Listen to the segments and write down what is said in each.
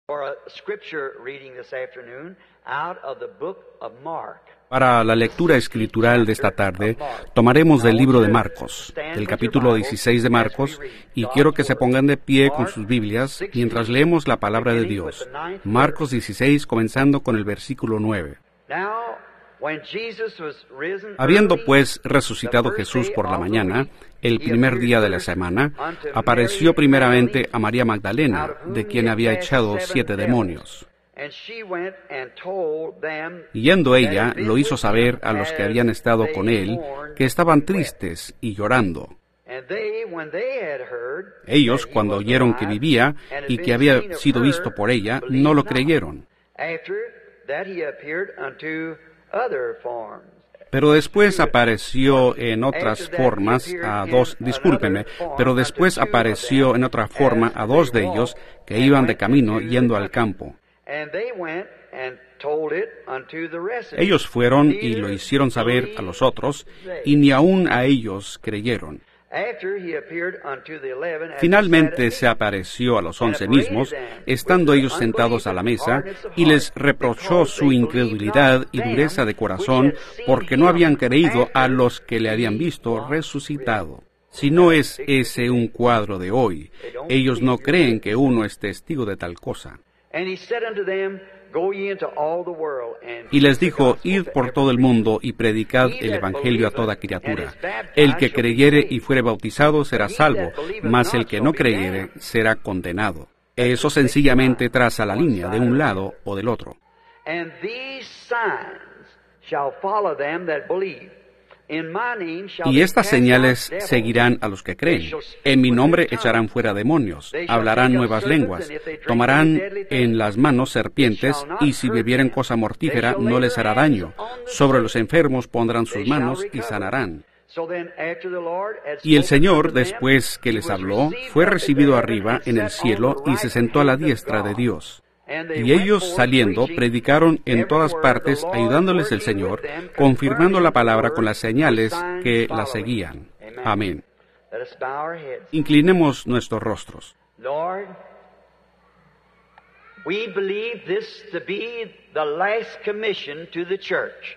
Para la lectura escritural de esta tarde, tomaremos del libro de Marcos, del capítulo 16 de Marcos, y quiero que se pongan de pie con sus Biblias mientras leemos la palabra de Dios. Marcos 16, comenzando con el versículo 9. Habiendo pues resucitado Jesús por la mañana, el primer día de la semana, apareció primeramente a María Magdalena, de quien había echado 7 demonios. Yendo ella, lo hizo saber a los que habían estado con él, que estaban tristes y llorando. Ellos, cuando oyeron que vivía y que había sido visto por ella, no lo creyeron. Pero después apareció en otras formas a dos, pero después apareció en otra forma a 2 de ellos que iban de camino yendo al campo. Ellos fueron y lo hicieron saber a los otros, y ni aun a ellos creyeron. Finalmente se apareció a los 11 mismos, estando ellos sentados a la mesa, y les reprochó su incredulidad y dureza de corazón, porque no habían creído a los que le habían visto resucitado. Si no es ese un cuadro de hoy, ellos no creen que uno es testigo de tal cosa. Y les dijo, id por todo el mundo y predicad el Evangelio a toda criatura. El que creyere y fuere bautizado será salvo, mas el que no creyere será condenado. Eso sencillamente traza la línea de un lado o del otro. Y estas señales seguirán a los que creen. En mi nombre echarán fuera demonios, hablarán nuevas lenguas, tomarán en las manos serpientes, y si bebieren cosa mortífera no les hará daño. Sobre los enfermos pondrán sus manos y sanarán. Y el Señor, después que les habló, fue recibido arriba en el cielo y se sentó a la diestra de Dios. Y ellos, saliendo, predicaron en todas partes, ayudándoles el Señor, confirmando la palabra con las señales que la seguían. Amén. Inclinemos nuestros rostros. Lord, we believe this to be the last commission to the church.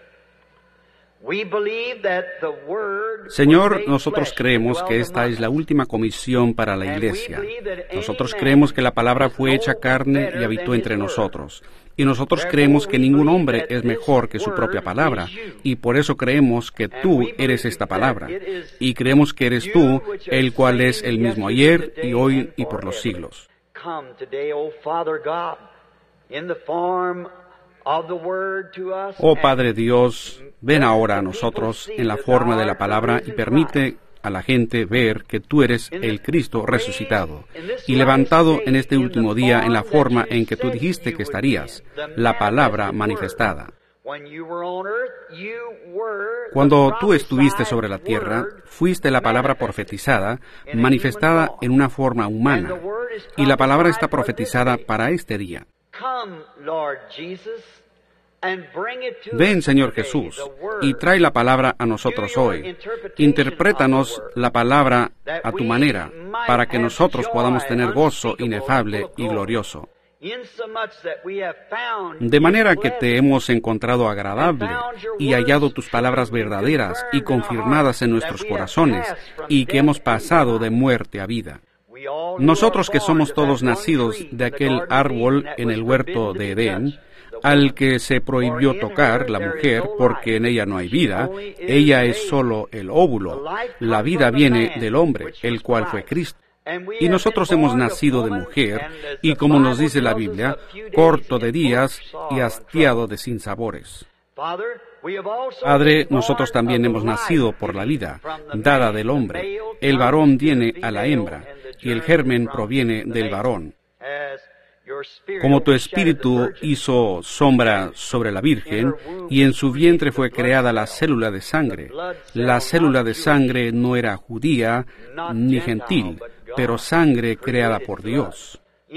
Señor, nosotros creemos que esta es la última comisión para la Iglesia. Nosotros creemos que la palabra fue hecha carne y habitó entre nosotros. Y nosotros creemos que ningún hombre es mejor que su propia palabra. Y por eso creemos que tú eres esta palabra. Y creemos que eres tú, el cual es el mismo ayer y hoy y por los siglos. Oh Padre Dios, ven ahora a nosotros en la forma de la palabra y permite a la gente ver que tú eres el Cristo resucitado y levantado en este último día en la forma en que tú dijiste que estarías, la palabra manifestada. Cuando tú estuviste sobre la tierra, fuiste la palabra profetizada, manifestada en una forma humana, y la palabra está profetizada para este día. Ven, Señor Jesús, y trae la palabra a nosotros hoy. Interprétanos la palabra a tu manera, para que nosotros podamos tener gozo inefable y glorioso. De manera que te hemos encontrado agradable y hallado tus palabras verdaderas y confirmadas en nuestros corazones, y que hemos pasado de muerte a vida. Nosotros que somos todos nacidos de aquel árbol en el huerto de Edén, al que se prohibió tocar la mujer porque en ella no hay vida, ella es solo el óvulo. La vida viene del hombre, el cual fue Cristo. Y nosotros hemos nacido de mujer, y como nos dice la Biblia, corto de días y hastiado de sinsabores. Padre, nosotros también hemos nacido por la vida, dada del hombre. El varón viene a la hembra, y el germen proviene del varón. Como tu espíritu hizo sombra sobre la Virgen, y en su vientre fue creada la célula de sangre. La célula de sangre no era judía ni gentil, pero sangre creada por Dios.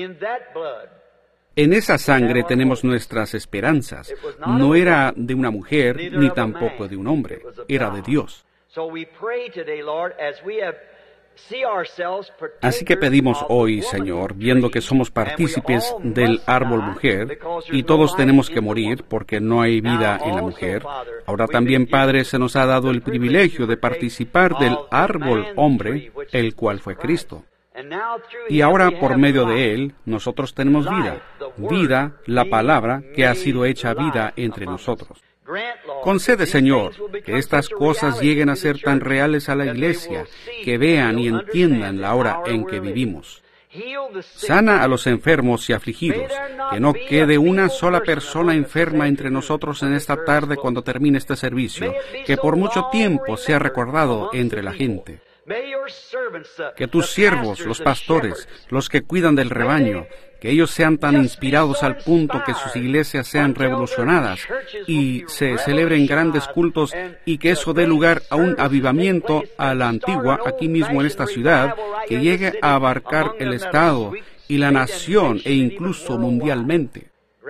En esa sangre tenemos nuestras esperanzas. No era de una mujer, ni tampoco de un hombre. Era de Dios. Así que pedimos hoy, Señor, viendo que somos partícipes del árbol mujer, y todos tenemos que morir porque no hay vida en la mujer, ahora también, Padre, se nos ha dado el privilegio de participar del árbol hombre, el cual fue Cristo. Y ahora, por medio de Él, nosotros tenemos vida. Vida, la palabra que ha sido hecha vida entre nosotros. Concede, Señor, que estas cosas lleguen a ser tan reales a la Iglesia, que vean y entiendan la hora en que vivimos. Sana a los enfermos y afligidos, que no quede una sola persona enferma entre nosotros en esta tarde cuando termine este servicio, que por mucho tiempo sea recordado entre la gente. Que tus siervos, los pastores, los que cuidan del rebaño, que ellos sean tan inspirados al punto que sus iglesias sean revolucionadas y se celebren grandes cultos y que eso dé lugar a un avivamiento a la antigua aquí mismo en esta ciudad, que llegue a abarcar el Estado y la nación e incluso mundialmente.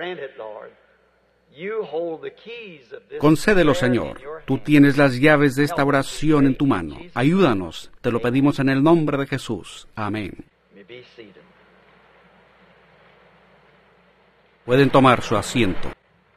Concédelo, Señor. Tú tienes las llaves de esta oración en tu mano. Ayúdanos. Te lo pedimos en el nombre de Jesús. Amén. Pueden tomar su asiento.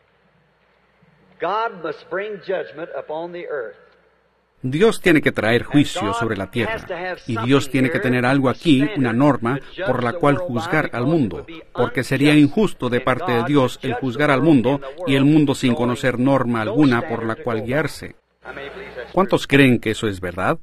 Dios tiene que traer juicio sobre la tierra, y Dios tiene que tener algo aquí, una norma, por la cual juzgar al mundo, porque sería injusto de parte de Dios el juzgar al mundo y el mundo sin conocer norma alguna por la cual guiarse. ¿Cuántos creen que eso es verdad?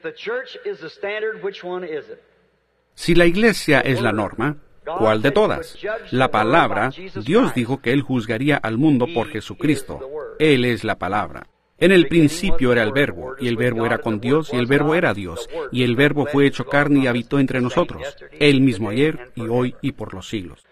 Si la Iglesia es la norma, ¿cuál de todas? La palabra, Dios dijo que Él juzgaría al mundo por Jesucristo. Él es la palabra. En el principio era el Verbo, y el Verbo era con Dios, y el Verbo era Dios, y el Verbo fue hecho carne y habitó entre nosotros, Él mismo ayer, y hoy, y por los siglos.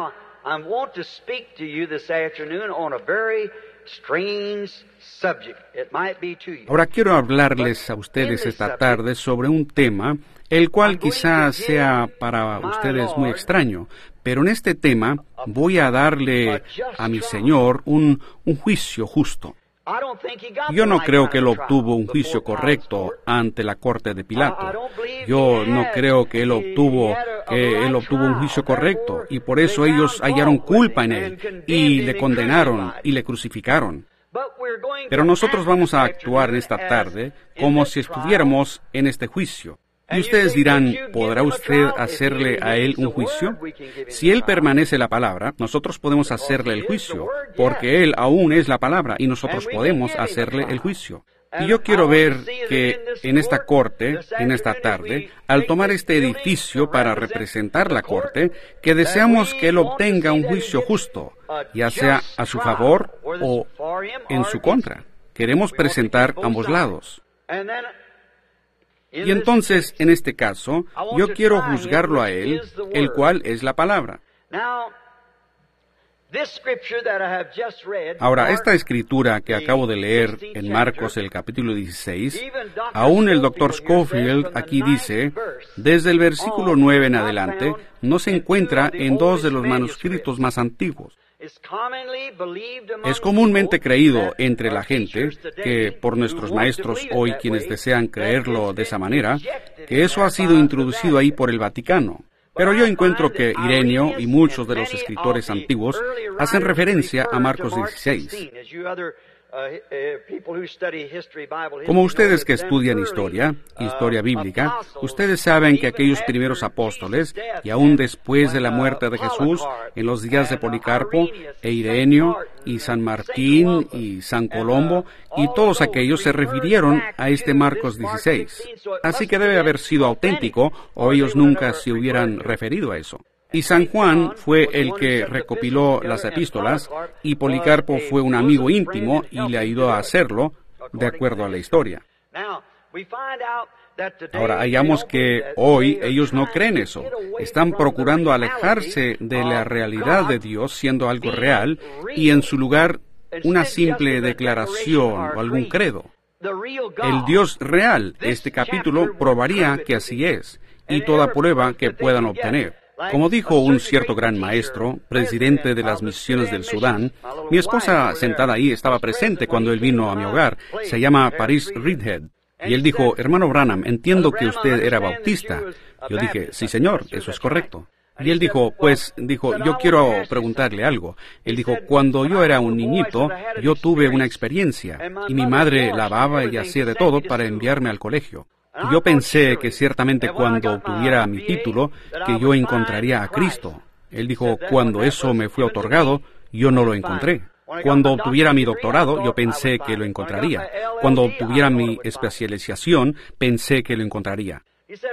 Ahora quiero hablarles a ustedes esta tarde sobre un tema, el cual quizás sea para ustedes muy extraño, pero en este tema voy a darle a mi Señor un juicio justo. Yo no creo que Él obtuvo un juicio correcto ante la corte de Pilato. Yo no creo que Él obtuvo un juicio correcto, y por eso ellos hallaron culpa en Él, y le condenaron, y le crucificaron. Pero nosotros vamos a actuar en esta tarde como si estuviéramos en este juicio. Y ustedes dirán, ¿podrá usted hacerle a Él un juicio? Si Él permanece la palabra, nosotros podemos hacerle el juicio, porque Él aún es la palabra, y nosotros podemos hacerle el juicio. Y yo quiero ver que en esta corte, en esta tarde, al tomar este edificio para representar la corte, que deseamos que Él obtenga un juicio justo, ya sea a su favor o en su contra. Queremos presentar ambos lados. Y entonces, en este caso, yo quiero juzgarlo a Él, el cual es la palabra. Ahora, esta escritura que acabo de leer en Marcos, el capítulo 16, aún el Dr. Scofield aquí dice, desde el versículo 9 en adelante, no se encuentra en dos de los manuscritos más antiguos. Es comúnmente creído entre la gente, que por nuestros maestros hoy quienes desean creerlo de esa manera, que eso ha sido introducido ahí por el Vaticano. Pero yo encuentro que Ireneo y muchos de los escritores antiguos hacen referencia a Marcos 16. Como ustedes que estudian historia bíblica, ustedes saben que aquellos primeros apóstoles, y aún después de la muerte de Jesús, en los días de Policarpo, e Ireneo, y San Martín, y San Colombo, y todos aquellos se refirieron a este Marcos 16. Así que debe haber sido auténtico, o ellos nunca se hubieran referido a eso. Y San Juan fue el que recopiló las epístolas, y Policarpo fue un amigo íntimo y le ayudó a hacerlo, de acuerdo a la historia. Ahora, hallamos que hoy ellos no creen eso. Están procurando alejarse de la realidad de Dios siendo algo real, y en su lugar una simple declaración o algún credo. El Dios real, este capítulo probaría que así es, y toda prueba que puedan obtener. Como dijo un cierto gran maestro, presidente de las misiones del Sudán, mi esposa sentada ahí estaba presente cuando él vino a mi hogar. Se llama Paris Reidhead. Y él dijo, hermano Branham, entiendo que usted era bautista. Yo dije, sí señor, eso es correcto. Y él dijo, yo quiero preguntarle algo. Él dijo, cuando yo era un niñito, yo tuve una experiencia, y mi madre lavaba y hacía de todo para enviarme al colegio. Yo pensé que ciertamente cuando obtuviera mi título, que yo encontraría a Cristo. Él dijo, cuando eso me fue otorgado, yo no lo encontré. Cuando obtuviera mi doctorado, yo pensé que lo encontraría. Cuando obtuviera mi especialización, pensé que lo encontraría.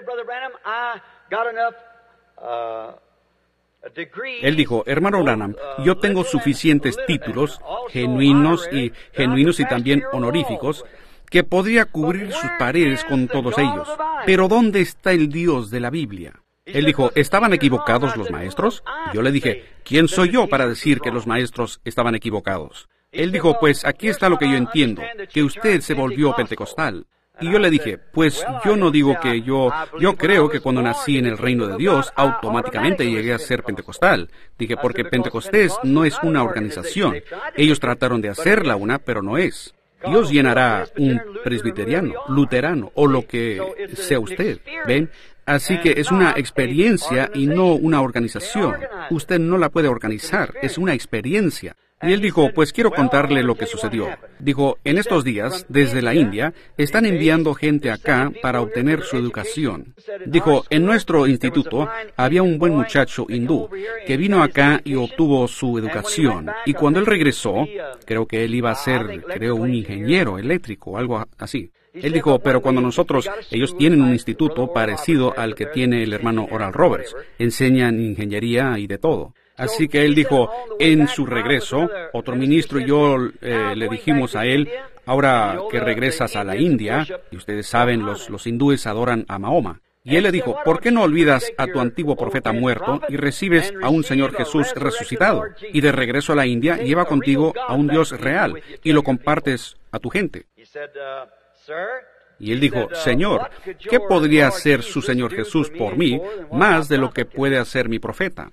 Él dijo, hermano Branham, yo tengo suficientes títulos, genuinos y también honoríficos, que podría cubrir sus paredes con todos ellos. Pero ¿dónde está el Dios de la Biblia? Él dijo, ¿estaban equivocados los maestros? Yo le dije, ¿quién soy yo para decir que los maestros estaban equivocados? Él dijo, pues aquí está lo que yo entiendo, que usted se volvió pentecostal. Y yo le dije, pues yo no digo que yo creo que cuando nací en el reino de Dios, automáticamente llegué a ser pentecostal. Dije, porque Pentecostés no es una organización. Ellos trataron de hacerla una, pero no es. Dios llenará un presbiteriano, luterano, o lo que sea usted, ¿ven? Así que es una experiencia y no una organización. Usted no la puede organizar, es una experiencia. Y él dijo, pues quiero contarle lo que sucedió. Dijo, en estos días, desde la India, están enviando gente acá para obtener su educación. Dijo, en nuestro instituto había un buen muchacho hindú que vino acá y obtuvo su educación. Y cuando él regresó, creo que él iba a ser, un ingeniero eléctrico o algo así. Él dijo, pero cuando ellos tienen un instituto parecido al que tiene el hermano Oral Roberts. Enseñan ingeniería y de todo. Así que él dijo, en su regreso, otro ministro y yo le dijimos a él, ahora que regresas a la India, y ustedes saben, los hindúes adoran a Mahoma. Y él le dijo, ¿por qué no olvidas a tu antiguo profeta muerto y recibes a un Señor Jesús resucitado? Y de regreso a la India, lleva contigo a un Dios real y lo compartes a tu gente. Y él dijo, Señor, ¿qué podría hacer su Señor Jesús por mí más de lo que puede hacer mi profeta?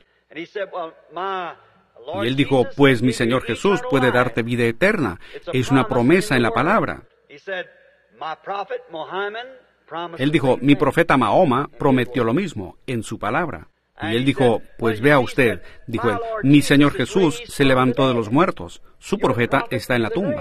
Y él dijo, pues mi Señor Jesús puede darte vida eterna. Es una promesa en la palabra. Él dijo, mi profeta Mahoma prometió lo mismo en su palabra. Y él dijo, pues vea usted, dijo él, mi Señor Jesús se levantó de los muertos. Su profeta está en la tumba.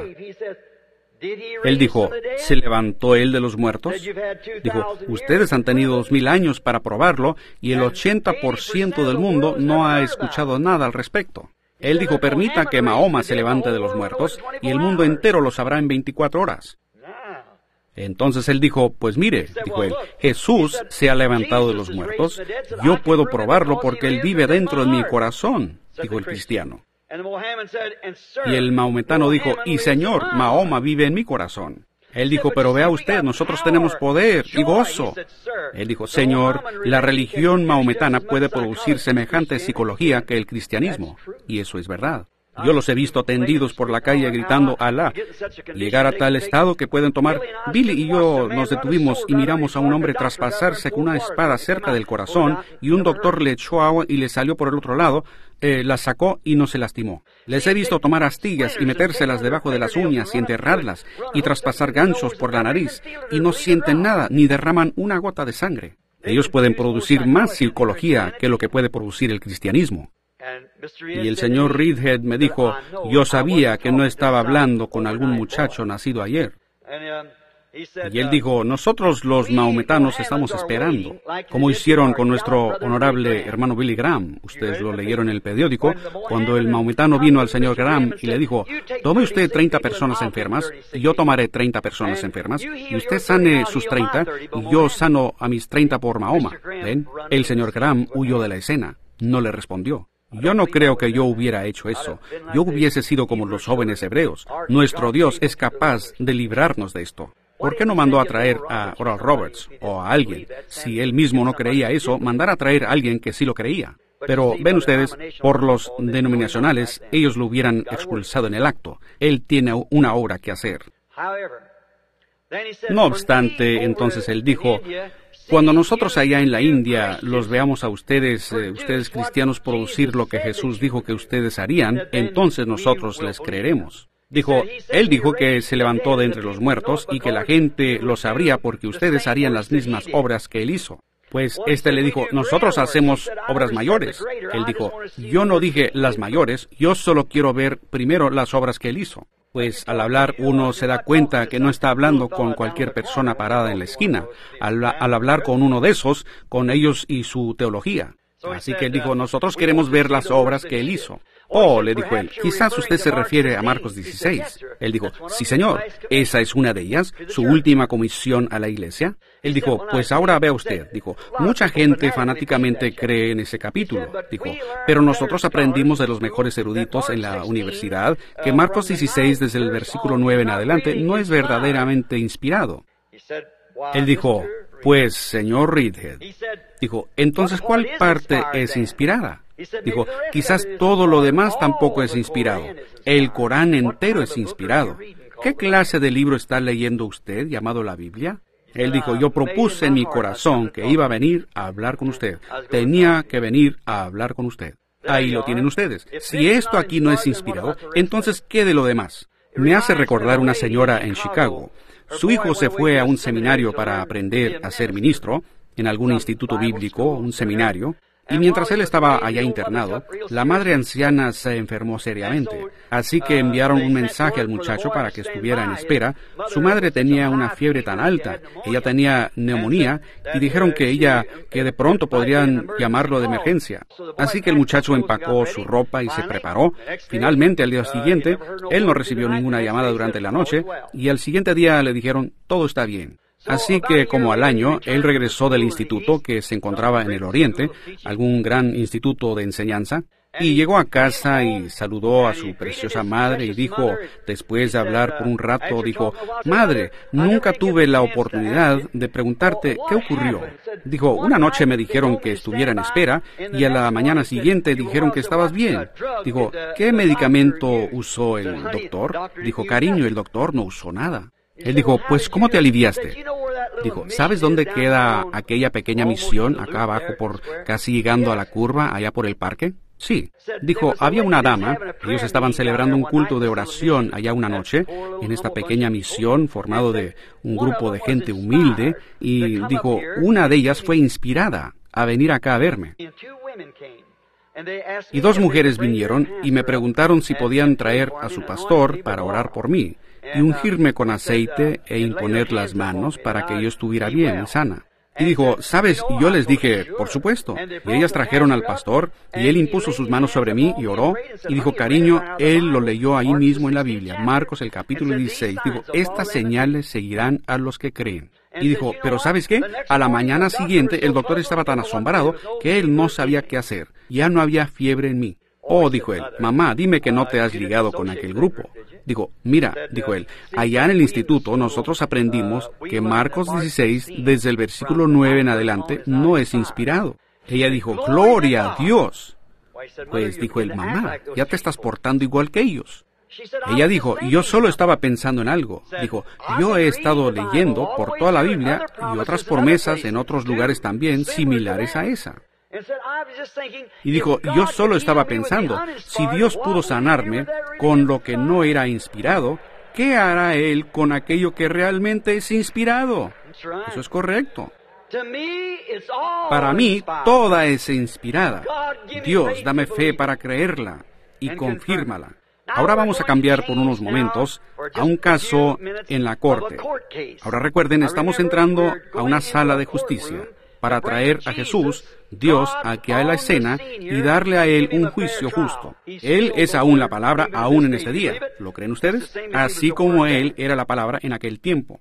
Él dijo, ¿se levantó él de los muertos? Dijo, ustedes han tenido 2000 años para probarlo y el 80% del mundo no ha escuchado nada al respecto. Él dijo, permita que Mahoma se levante de los muertos y el mundo entero lo sabrá en 24 horas. Entonces él dijo, pues mire, dijo él, Jesús se ha levantado de los muertos. Yo puedo probarlo porque él vive dentro de mi corazón, dijo el cristiano. Y el maometano dijo, y Señor, Mahoma vive en mi corazón. Él dijo, pero vea usted, nosotros tenemos poder y gozo. Él dijo, Señor, la religión maometana puede producir semejante psicología que el cristianismo. Y eso es verdad. Yo los he visto tendidos por la calle gritando Alá. Llegar a tal estado que pueden tomar... Billy y yo nos detuvimos y miramos a un hombre traspasarse con una espada cerca del corazón y un doctor le echó agua y le salió por el otro lado, la sacó y no se lastimó. Les he visto tomar astillas y metérselas debajo de las uñas y enterrarlas y traspasar ganchos por la nariz y no sienten nada ni derraman una gota de sangre. Ellos pueden producir más psicología que lo que puede producir el cristianismo. Y el señor Reedhead me dijo, yo sabía que no estaba hablando con algún muchacho nacido ayer. Y él dijo, nosotros los mahometanos estamos esperando, como hicieron con nuestro honorable hermano Billy Graham. Ustedes lo leyeron en el periódico, cuando el mahometano vino al señor Graham y le dijo, tome usted 30 personas enfermas, y yo tomaré 30 personas enfermas, y usted sane sus 30, y yo sano a mis 30 por Mahoma. ¿Ven? El señor Graham huyó de la escena, no le respondió. Yo no creo que yo hubiera hecho eso. Yo hubiese sido como los jóvenes hebreos. Nuestro Dios es capaz de librarnos de esto. ¿Por qué no mandó a traer a Oral Roberts o a alguien? Si él mismo no creía eso, mandar a traer a alguien que sí lo creía. Pero ven ustedes, por los denominacionales, ellos lo hubieran expulsado en el acto. Él tiene una obra que hacer. No obstante, entonces él dijo, cuando nosotros allá en la India los veamos a ustedes cristianos producir lo que Jesús dijo que ustedes harían, entonces nosotros les creeremos. Él dijo que se levantó de entre los muertos y que la gente lo sabría porque ustedes harían las mismas obras que él hizo. Pues le dijo, nosotros hacemos obras mayores. Él dijo, yo no dije las mayores, yo solo quiero ver primero las obras que él hizo. Pues al hablar uno se da cuenta que no está hablando con cualquier persona parada en la esquina. Al hablar con uno de esos, con ellos y su teología. Así que él dijo, nosotros queremos ver las obras que él hizo. Oh, le dijo él, quizás usted se refiere a Marcos 16. Él dijo, sí señor, esa es una de ellas, su última comisión a la iglesia. Él dijo, pues ahora vea usted, dijo, mucha gente fanáticamente cree en ese capítulo, dijo, pero nosotros aprendimos de los mejores eruditos en la universidad que Marcos 16 desde el versículo 9 en adelante no es verdaderamente inspirado. Él dijo, pues señor Reedhead, dijo, entonces ¿cuál parte es inspirada? Dijo, quizás todo lo demás tampoco es inspirado. El Corán entero es inspirado. ¿Qué clase de libro está leyendo usted llamado la Biblia? Él dijo, yo propuse en mi corazón que iba a venir a hablar con usted. Tenía que venir a hablar con usted. Ahí lo tienen ustedes. Si esto aquí no es inspirado, entonces ¿qué de lo demás? Me hace recordar una señora en Chicago. Su hijo se fue a un seminario para aprender a ser ministro, en algún instituto bíblico, un seminario. Y mientras él estaba allá internado, la madre anciana se enfermó seriamente. Así que enviaron un mensaje al muchacho para que estuviera en espera. Su madre tenía una fiebre tan alta, ella tenía neumonía, y dijeron que de pronto podrían llamarlo de emergencia. Así que el muchacho empacó su ropa y se preparó. Finalmente, al día siguiente, él no recibió ninguna llamada durante la noche, y al siguiente día le dijeron, todo está bien. Así que, como al año, él regresó del instituto que se encontraba en el Oriente, algún gran instituto de enseñanza, y llegó a casa y saludó a su preciosa madre y dijo, después de hablar por un rato, dijo, Madre, nunca tuve la oportunidad de preguntarte qué ocurrió. Dijo, una noche me dijeron que estuviera en espera y a la mañana siguiente dijeron que estabas bien. Dijo, ¿qué medicamento usó el doctor? Dijo, cariño, el doctor no usó nada. Él dijo, pues, ¿cómo te aliviaste? Dijo, ¿sabes dónde queda aquella pequeña misión acá abajo por casi llegando a la curva, allá por el parque? Sí. Dijo, había una dama, ellos estaban celebrando un culto de oración allá una noche, en esta pequeña misión formado de un grupo de gente humilde, y dijo, una de ellas fue inspirada a venir acá a verme. Y dos mujeres vinieron y me preguntaron si podían traer a su pastor para orar por mí, y ungirme con aceite e imponer las manos para que yo estuviera bien y sana. Y dijo, ¿sabes? Y yo les dije, por supuesto. Y ellas trajeron al pastor, y él impuso sus manos sobre mí y oró. Y dijo, cariño, él lo leyó ahí mismo en la Biblia, Marcos el capítulo 16. Dijo, estas señales seguirán a los que creen. Y dijo, pero ¿sabes qué? A la mañana siguiente el doctor estaba tan asombrado que él no sabía qué hacer. Ya no había fiebre en mí. Oh, dijo él, mamá, dime que no te has ligado con aquel grupo. Dijo, mira, dijo él, allá en el instituto nosotros aprendimos que Marcos 16, desde el versículo 9 en adelante, no es inspirado. Ella dijo, gloria a Dios. Pues dijo él, mamá, ya te estás portando igual que ellos. Ella dijo, yo solo estaba pensando en algo. Dijo, yo he estado leyendo por toda la Biblia y otras promesas en otros lugares también similares a esa. Y dijo, yo solo estaba pensando, si Dios pudo sanarme con lo que no era inspirado, ¿qué hará Él con aquello que realmente es inspirado? Eso es correcto. Para mí, toda es inspirada. Dios, dame fe para creerla y confírmala. Ahora vamos a cambiar por unos momentos a un caso en la corte. Ahora recuerden, estamos entrando a una sala de justicia para traer a Jesús, Dios, aquí a la escena y darle a Él un juicio justo. Él es aún la palabra, aún en este día. ¿Lo creen ustedes? Así como Él era la palabra en aquel tiempo.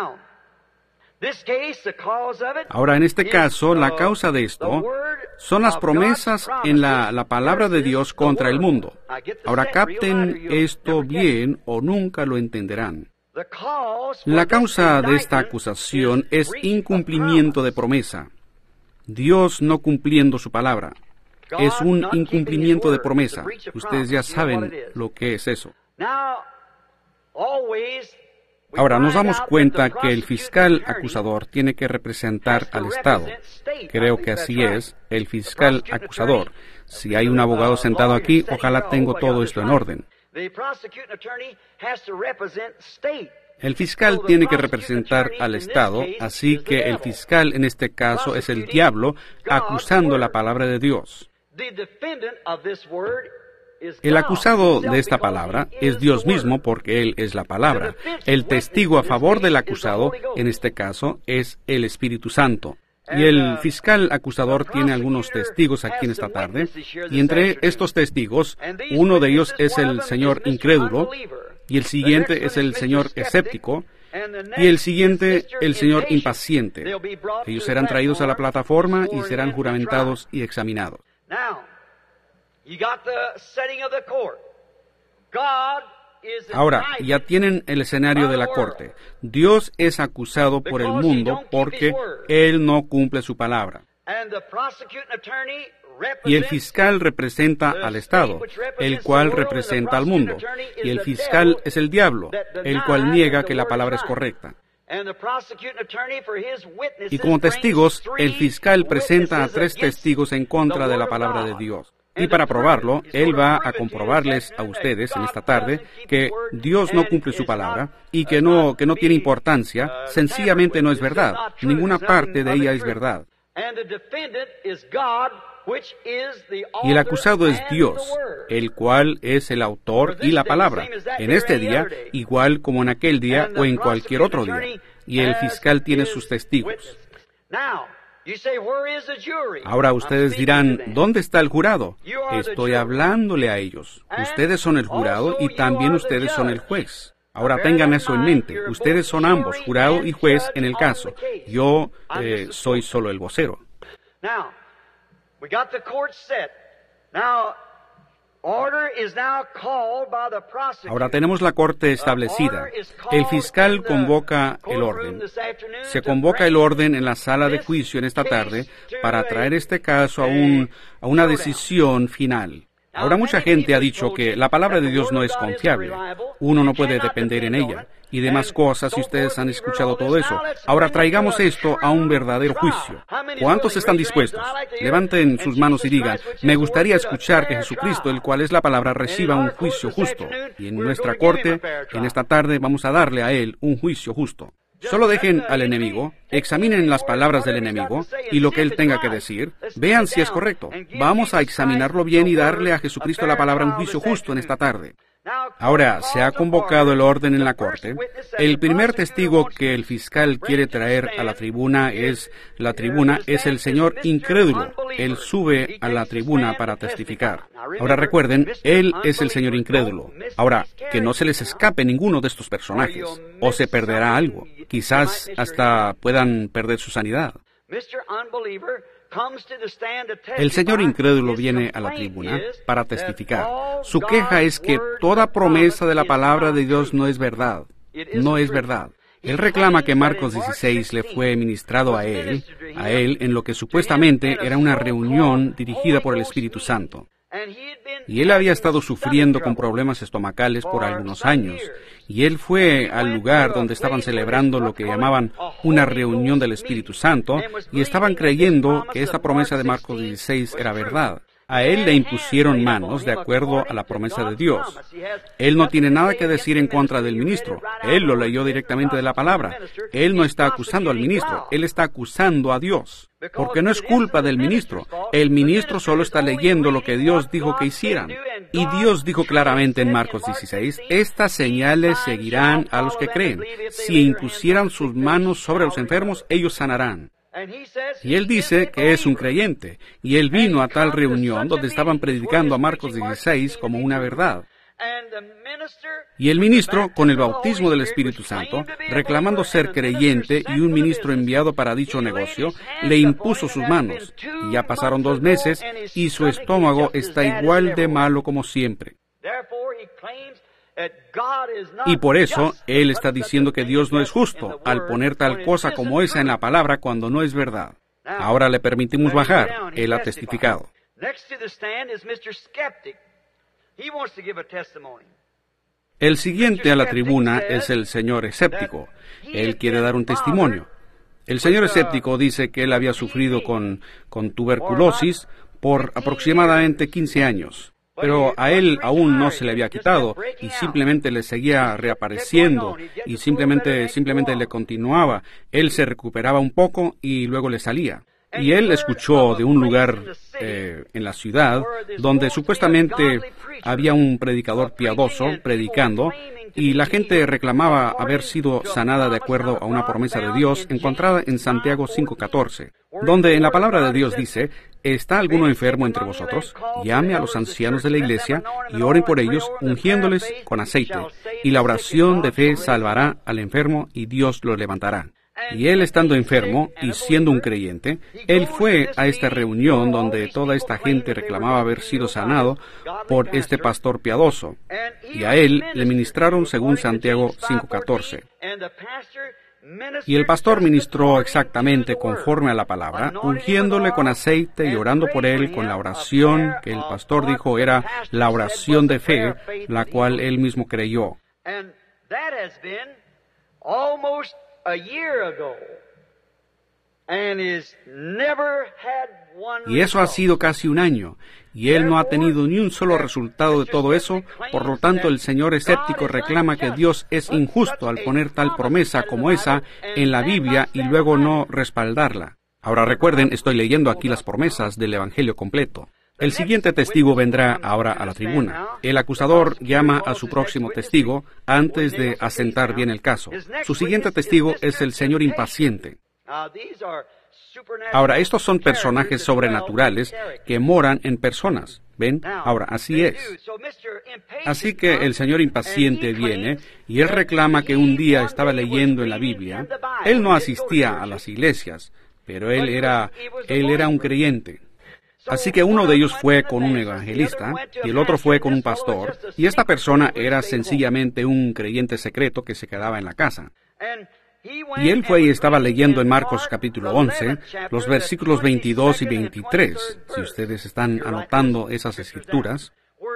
Ahora, en este caso, la causa de esto son las promesas en la palabra de Dios contra el mundo. Ahora, capten esto bien o nunca lo entenderán. La causa de esta acusación es incumplimiento de promesa. Dios no cumpliendo su palabra. Es un incumplimiento de promesa. Ustedes ya saben lo que es eso. Ahora, nos damos cuenta que el fiscal acusador tiene que representar al Estado. Creo que así es, el fiscal acusador. Si hay un abogado sentado aquí, ojalá tengo todo esto en orden. The prosecuting attorney has to represent state. El fiscal tiene que representar al Estado, así que el fiscal en este caso es el diablo acusando la palabra de Dios. El acusado de esta palabra es Dios mismo porque Él es la palabra. El testigo a favor del acusado, en este caso, es el Espíritu Santo. Y el fiscal acusador tiene algunos testigos aquí en esta tarde, y entre estos testigos, uno de ellos es el señor incrédulo, y el siguiente es el señor escéptico, y el siguiente el señor impaciente. Ellos serán traídos a la plataforma y serán juramentados y examinados. Ahora, ya tienen el escenario de la corte. Dios es acusado por el mundo porque Él no cumple su palabra. Y el fiscal representa al Estado, el cual representa al mundo. Y el fiscal es el diablo, el cual niega que la palabra es correcta. Y como testigos, el fiscal presenta a 3 testigos en contra de la palabra de Dios. Y para probarlo, él va a comprobarles a ustedes en esta tarde que Dios no cumple su palabra y que no tiene importancia, sencillamente no es verdad. Ninguna parte de ella es verdad. Y el acusado es Dios, el cual es el autor y la palabra, en este día, igual como en aquel día o en cualquier otro día. Y el fiscal tiene sus testigos. Ahora ustedes dirán, ¿dónde está el jurado? Estoy hablándole a ellos. Ustedes son el jurado y también ustedes son el juez. Ahora tengan eso en mente. Ustedes son ambos, jurado y juez en el caso. Yo soy solo el vocero. Ahora tenemos la corte establecida. El fiscal convoca el orden. Se convoca el orden en la sala de juicio en esta tarde para traer este caso a una decisión final. Ahora mucha gente ha dicho que la palabra de Dios no es confiable. Uno no puede depender en ella. Y demás cosas, y ustedes han escuchado todo eso. Ahora traigamos esto a un verdadero juicio. ¿Cuántos están dispuestos? Levanten sus manos y digan, me gustaría escuchar que Jesucristo, el cual es la palabra, reciba un juicio justo. Y en nuestra corte, en esta tarde, vamos a darle a Él un juicio justo. Solo dejen al enemigo, examinen las palabras del enemigo y lo que él tenga que decir. Vean si es correcto. Vamos a examinarlo bien y darle a Jesucristo la palabra un juicio justo en esta tarde. Ahora, se ha convocado el orden en la corte. El primer testigo que el fiscal quiere traer a la tribuna es el señor incrédulo. Él sube a la tribuna para testificar. Ahora recuerden, él es el señor incrédulo. Ahora, que no se les escape ninguno de estos personajes, o se perderá algo. Quizás hasta puedan perder su sanidad. El señor incrédulo viene a la tribuna para testificar. Su queja es que toda promesa de la palabra de Dios no es verdad. No es verdad. Él reclama que Marcos 16 le fue ministrado a él en lo que supuestamente era una reunión dirigida por el Espíritu Santo. Y él había estado sufriendo con problemas estomacales por algunos años. Y él fue al lugar donde estaban celebrando lo que llamaban una reunión del Espíritu Santo y estaban creyendo que esta promesa de Marcos 16 era verdad. A él le impusieron manos de acuerdo a la promesa de Dios. Él no tiene nada que decir en contra del ministro. Él lo leyó directamente de la palabra. Él no está acusando al ministro. Él está acusando a Dios. Porque no es culpa del ministro. El ministro solo está leyendo lo que Dios dijo que hicieran. Y Dios dijo claramente en Marcos 16, estas señales seguirán a los que creen. Si impusieran sus manos sobre los enfermos, ellos sanarán. Y él dice que es un creyente, y él vino a tal reunión donde estaban predicando a Marcos 16 como una verdad. Y el ministro, con el bautismo del Espíritu Santo, reclamando ser creyente y un ministro enviado para dicho negocio, le impuso sus manos. Y ya pasaron 2 meses, y su estómago está igual de malo como siempre. Y por eso, él está diciendo que Dios no es justo al poner tal cosa como esa en la palabra cuando no es verdad. Ahora le permitimos bajar. Él ha testificado. El siguiente a la tribuna es el señor escéptico. Él quiere dar un testimonio. El señor escéptico dice que él había sufrido con tuberculosis por aproximadamente 15 años. Pero a él aún no se le había quitado y simplemente le seguía reapareciendo y simplemente le continuaba. Él se recuperaba un poco y luego le salía. Y él escuchó de un lugar en la ciudad donde supuestamente había un predicador piadoso predicando y la gente reclamaba haber sido sanada de acuerdo a una promesa de Dios encontrada en Santiago 5:14, donde en la palabra de Dios dice: ¿Está alguno enfermo entre vosotros? Llame a los ancianos de la iglesia y oren por ellos, ungiéndoles con aceite, y la oración de fe salvará al enfermo y Dios lo levantará. Y él, estando enfermo y siendo un creyente, él fue a esta reunión donde toda esta gente reclamaba haber sido sanado por este pastor piadoso, y a él le ministraron según Santiago 5:14. Y el pastor ministró exactamente conforme a la palabra, ungiéndole con aceite y orando por él con la oración que el pastor dijo era la oración de fe, la cual él mismo creyó. Y eso ha sido casi un año, y él no ha tenido ni un solo resultado de todo eso. Por lo tanto, el señor escéptico reclama que Dios es injusto al poner tal promesa como esa en la Biblia y luego no respaldarla. Ahora recuerden, estoy leyendo aquí las promesas del Evangelio completo. El siguiente testigo vendrá ahora a la tribuna. El acusador llama a su próximo testigo antes de asentar bien el caso. Su siguiente testigo es el señor impaciente. Ahora, estos son personajes sobrenaturales que moran en personas. ¿Ven? Ahora, así es. Así que el señor impaciente viene y él reclama que un día estaba leyendo en la Biblia. Él no asistía a las iglesias, pero él era un creyente. Así que uno de ellos fue con un evangelista y el otro fue con un pastor, y esta persona era sencillamente un creyente secreto que se quedaba en la casa. Y él fue y estaba leyendo en Marcos capítulo 11, los versículos 22 y 23, si ustedes están anotando esas escrituras.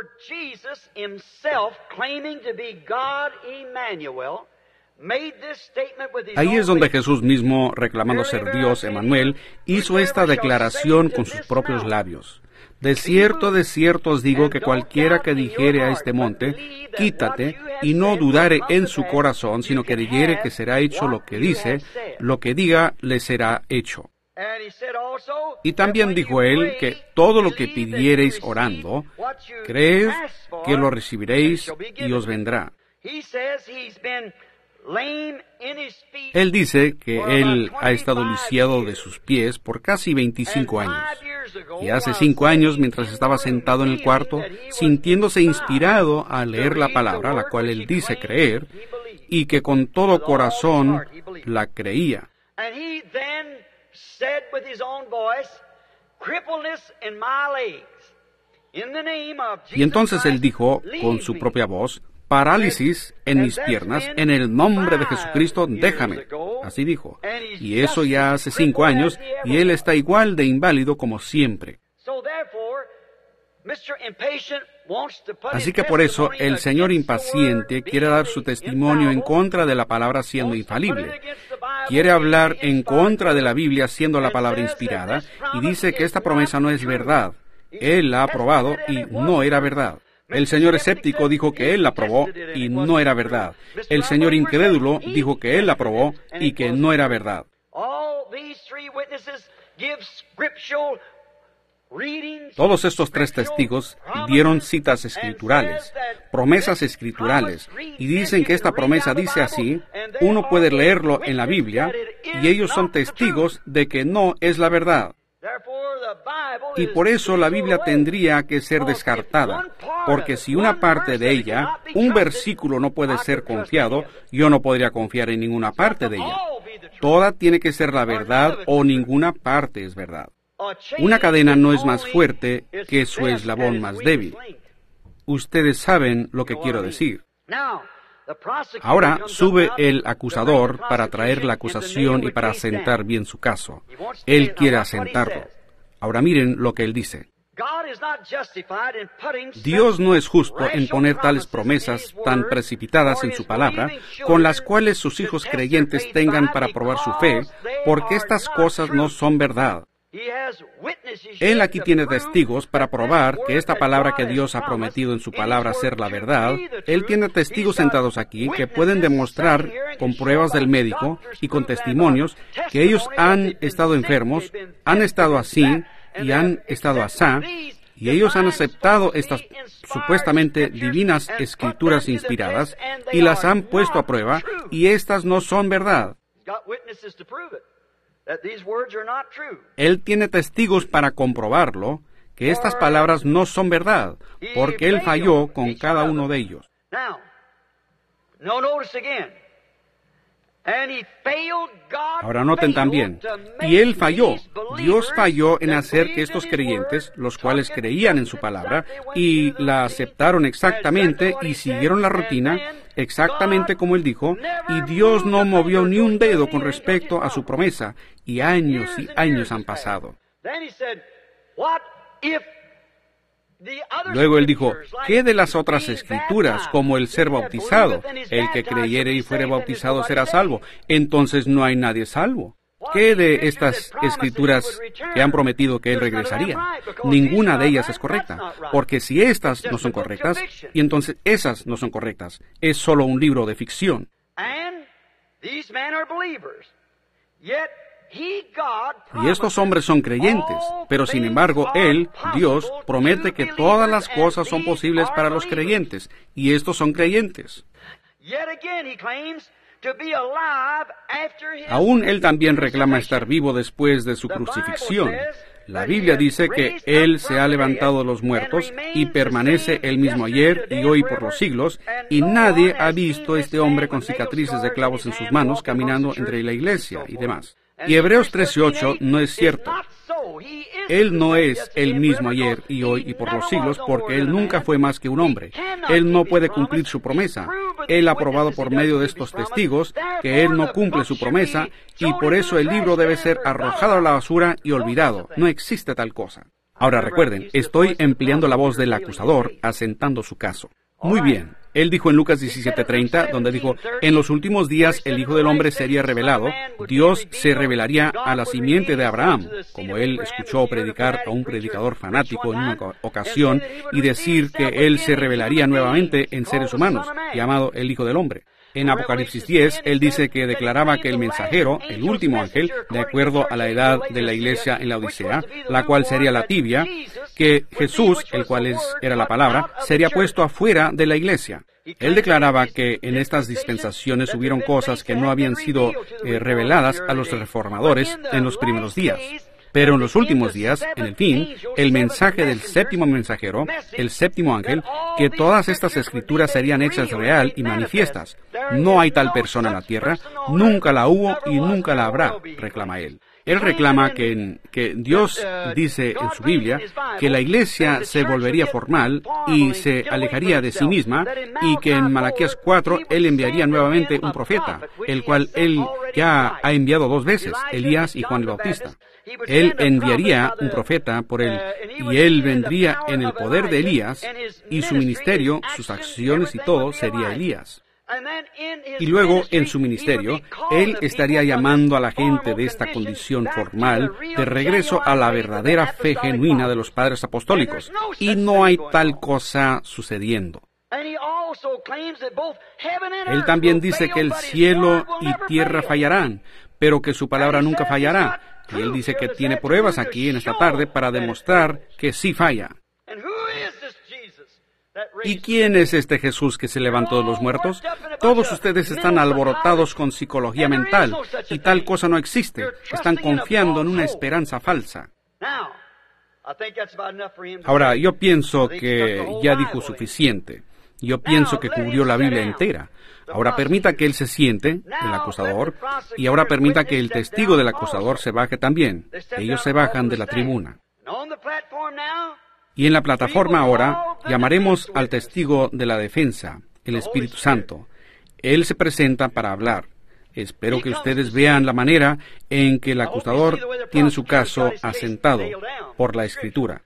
Ahí es donde Jesús mismo, reclamando ser Dios, Emmanuel, hizo esta declaración con sus propios labios. De cierto os digo que cualquiera que dijere a este monte, quítate, y no dudare en su corazón, sino que creyere que será hecho lo que dice, lo que diga le será hecho. Y también dijo él que todo lo que pidiereis orando, creed que lo recibiréis y os vendrá. Él dice que él ha estado lisiado de sus pies por casi 25 años. Y hace 5 años, mientras estaba sentado en el cuarto, sintiéndose inspirado a leer la palabra, la cual él dice creer, y que con todo corazón la creía. Y entonces él dijo con su propia voz: parálisis en mis piernas, en el nombre de Jesucristo, déjame. Así dijo. Y eso ya hace 5 años, y él está igual de inválido como siempre. Así que por eso, el señor impaciente quiere dar su testimonio en contra de la palabra siendo infalible. Quiere hablar en contra de la Biblia siendo la palabra inspirada, y dice que esta promesa no es verdad. Él la ha probado y no era verdad. El señor escéptico dijo que él la probó y no era verdad. El señor incrédulo dijo que él la probó y que no era verdad. Todos estos 3 testigos dieron citas escriturales, promesas escriturales, y dicen que esta promesa dice así. Uno puede leerlo en la Biblia, y ellos son testigos de que no es la verdad. Y por eso la Biblia tendría que ser descartada, porque si una parte de ella, un versículo no puede ser confiado, yo no podría confiar en ninguna parte de ella. Toda tiene que ser la verdad o ninguna parte es verdad. Una cadena no es más fuerte que su eslabón más débil. Ustedes saben lo que quiero decir. Ahora sube el acusador para traer la acusación y para asentar bien su caso. Él quiere asentarlo. Ahora miren lo que él dice. Dios no es justo en poner tales promesas tan precipitadas en su palabra, con las cuales sus hijos creyentes tengan para probar su fe, porque estas cosas no son verdad. Él aquí tiene testigos para probar que esta palabra que Dios ha prometido en su palabra ser la verdad. Él tiene testigos sentados aquí que pueden demostrar con pruebas del médico y con testimonios que ellos han estado enfermos, han estado así y han estado asá, y ellos han aceptado estas supuestamente divinas escrituras inspiradas y las han puesto a prueba, y estas no son verdad. Él tiene testigos para comprobarlo, que estas palabras no son verdad, porque Él falló con cada uno de ellos. Ahora noten también, y Él falló. Dios falló en hacer que estos creyentes, los cuales creían en su palabra, y la aceptaron exactamente y siguieron la rutina, exactamente como Él dijo, y Dios no movió ni un dedo con respecto a su promesa, y años han pasado. Luego Él dijo, ¿qué de las otras escrituras, como el ser bautizado? El que creyere y fuere bautizado será salvo. Entonces no hay nadie salvo. ¿Qué de estas escrituras que han prometido que Él regresaría? Ninguna de ellas es correcta, porque si estas no son correctas, y entonces esas no son correctas, es solo un libro de ficción. Y estos hombres son creyentes, pero sin embargo Él, Dios, promete que todas las cosas son posibles para los creyentes, y estos son creyentes. Aún Él también reclama estar vivo después de su crucifixión. La Biblia dice que Él se ha levantado de los muertos y permanece el mismo ayer y hoy por los siglos, y nadie ha visto a este hombre con cicatrices de clavos en sus manos caminando entre la iglesia y demás. Y Hebreos 13:8 no es cierto. Él no es el mismo ayer y hoy y por los siglos, porque Él nunca fue más que un hombre. Él no puede cumplir su promesa. Él ha probado por medio de estos testigos que Él no cumple su promesa, y por eso el libro debe ser arrojado a la basura y olvidado. No existe tal cosa. Ahora recuerden, estoy empleando la voz del acusador, asentando su caso. Muy bien. Él dijo en Lucas 17:30, donde dijo, en los últimos días el Hijo del Hombre sería revelado, Dios se revelaría a la simiente de Abraham, como Él escuchó predicar a un predicador fanático en una ocasión y decir que Él se revelaría nuevamente en seres humanos, llamado el Hijo del Hombre. En Apocalipsis 10, Él dice que declaraba que el mensajero, el último ángel, de acuerdo a la edad de la iglesia en la Odisea, la cual sería la tibia, que Jesús, el cual era la palabra, sería puesto afuera de la iglesia. Él declaraba que en estas dispensaciones hubieron cosas que no habían sido reveladas a los reformadores en los primeros días. Pero en los últimos días, en el fin, el mensaje del séptimo mensajero, el séptimo ángel, que todas estas escrituras serían hechas real y manifiestas. No hay tal persona en la tierra, nunca la hubo y nunca la habrá, reclama él. Él reclama que Dios dice en su Biblia que la iglesia se volvería formal y se alejaría de sí misma, y que en Malaquías 4 Él enviaría nuevamente un profeta, el cual Él ya ha enviado 2 veces, Elías y Juan el Bautista. Él enviaría un profeta por él, y él vendría en el poder de Elías, y su ministerio, sus acciones y todo sería Elías. Y luego, en su ministerio, él estaría llamando a la gente de esta condición formal de regreso a la verdadera fe genuina de los padres apostólicos. Y no hay tal cosa sucediendo. Él también dice que el cielo y tierra fallarán, pero que su palabra nunca fallará. Y él dice que tiene pruebas aquí en esta tarde para demostrar que sí falla. ¿Y quién es este Jesús que se levantó de los muertos? Todos ustedes están alborotados con psicología mental, y tal cosa no existe. Están confiando en una esperanza falsa. Ahora, yo pienso que ya dijo suficiente. Yo pienso que cubrió la Biblia entera. Ahora permita que él se siente, el acusador, y ahora permita que el testigo del acusador se baje también. Ellos se bajan de la tribuna. Y en la plataforma ahora llamaremos al testigo de la defensa, el Espíritu Santo. Él se presenta para hablar. Espero que ustedes vean la manera en que el acusador tiene su caso asentado por la Escritura.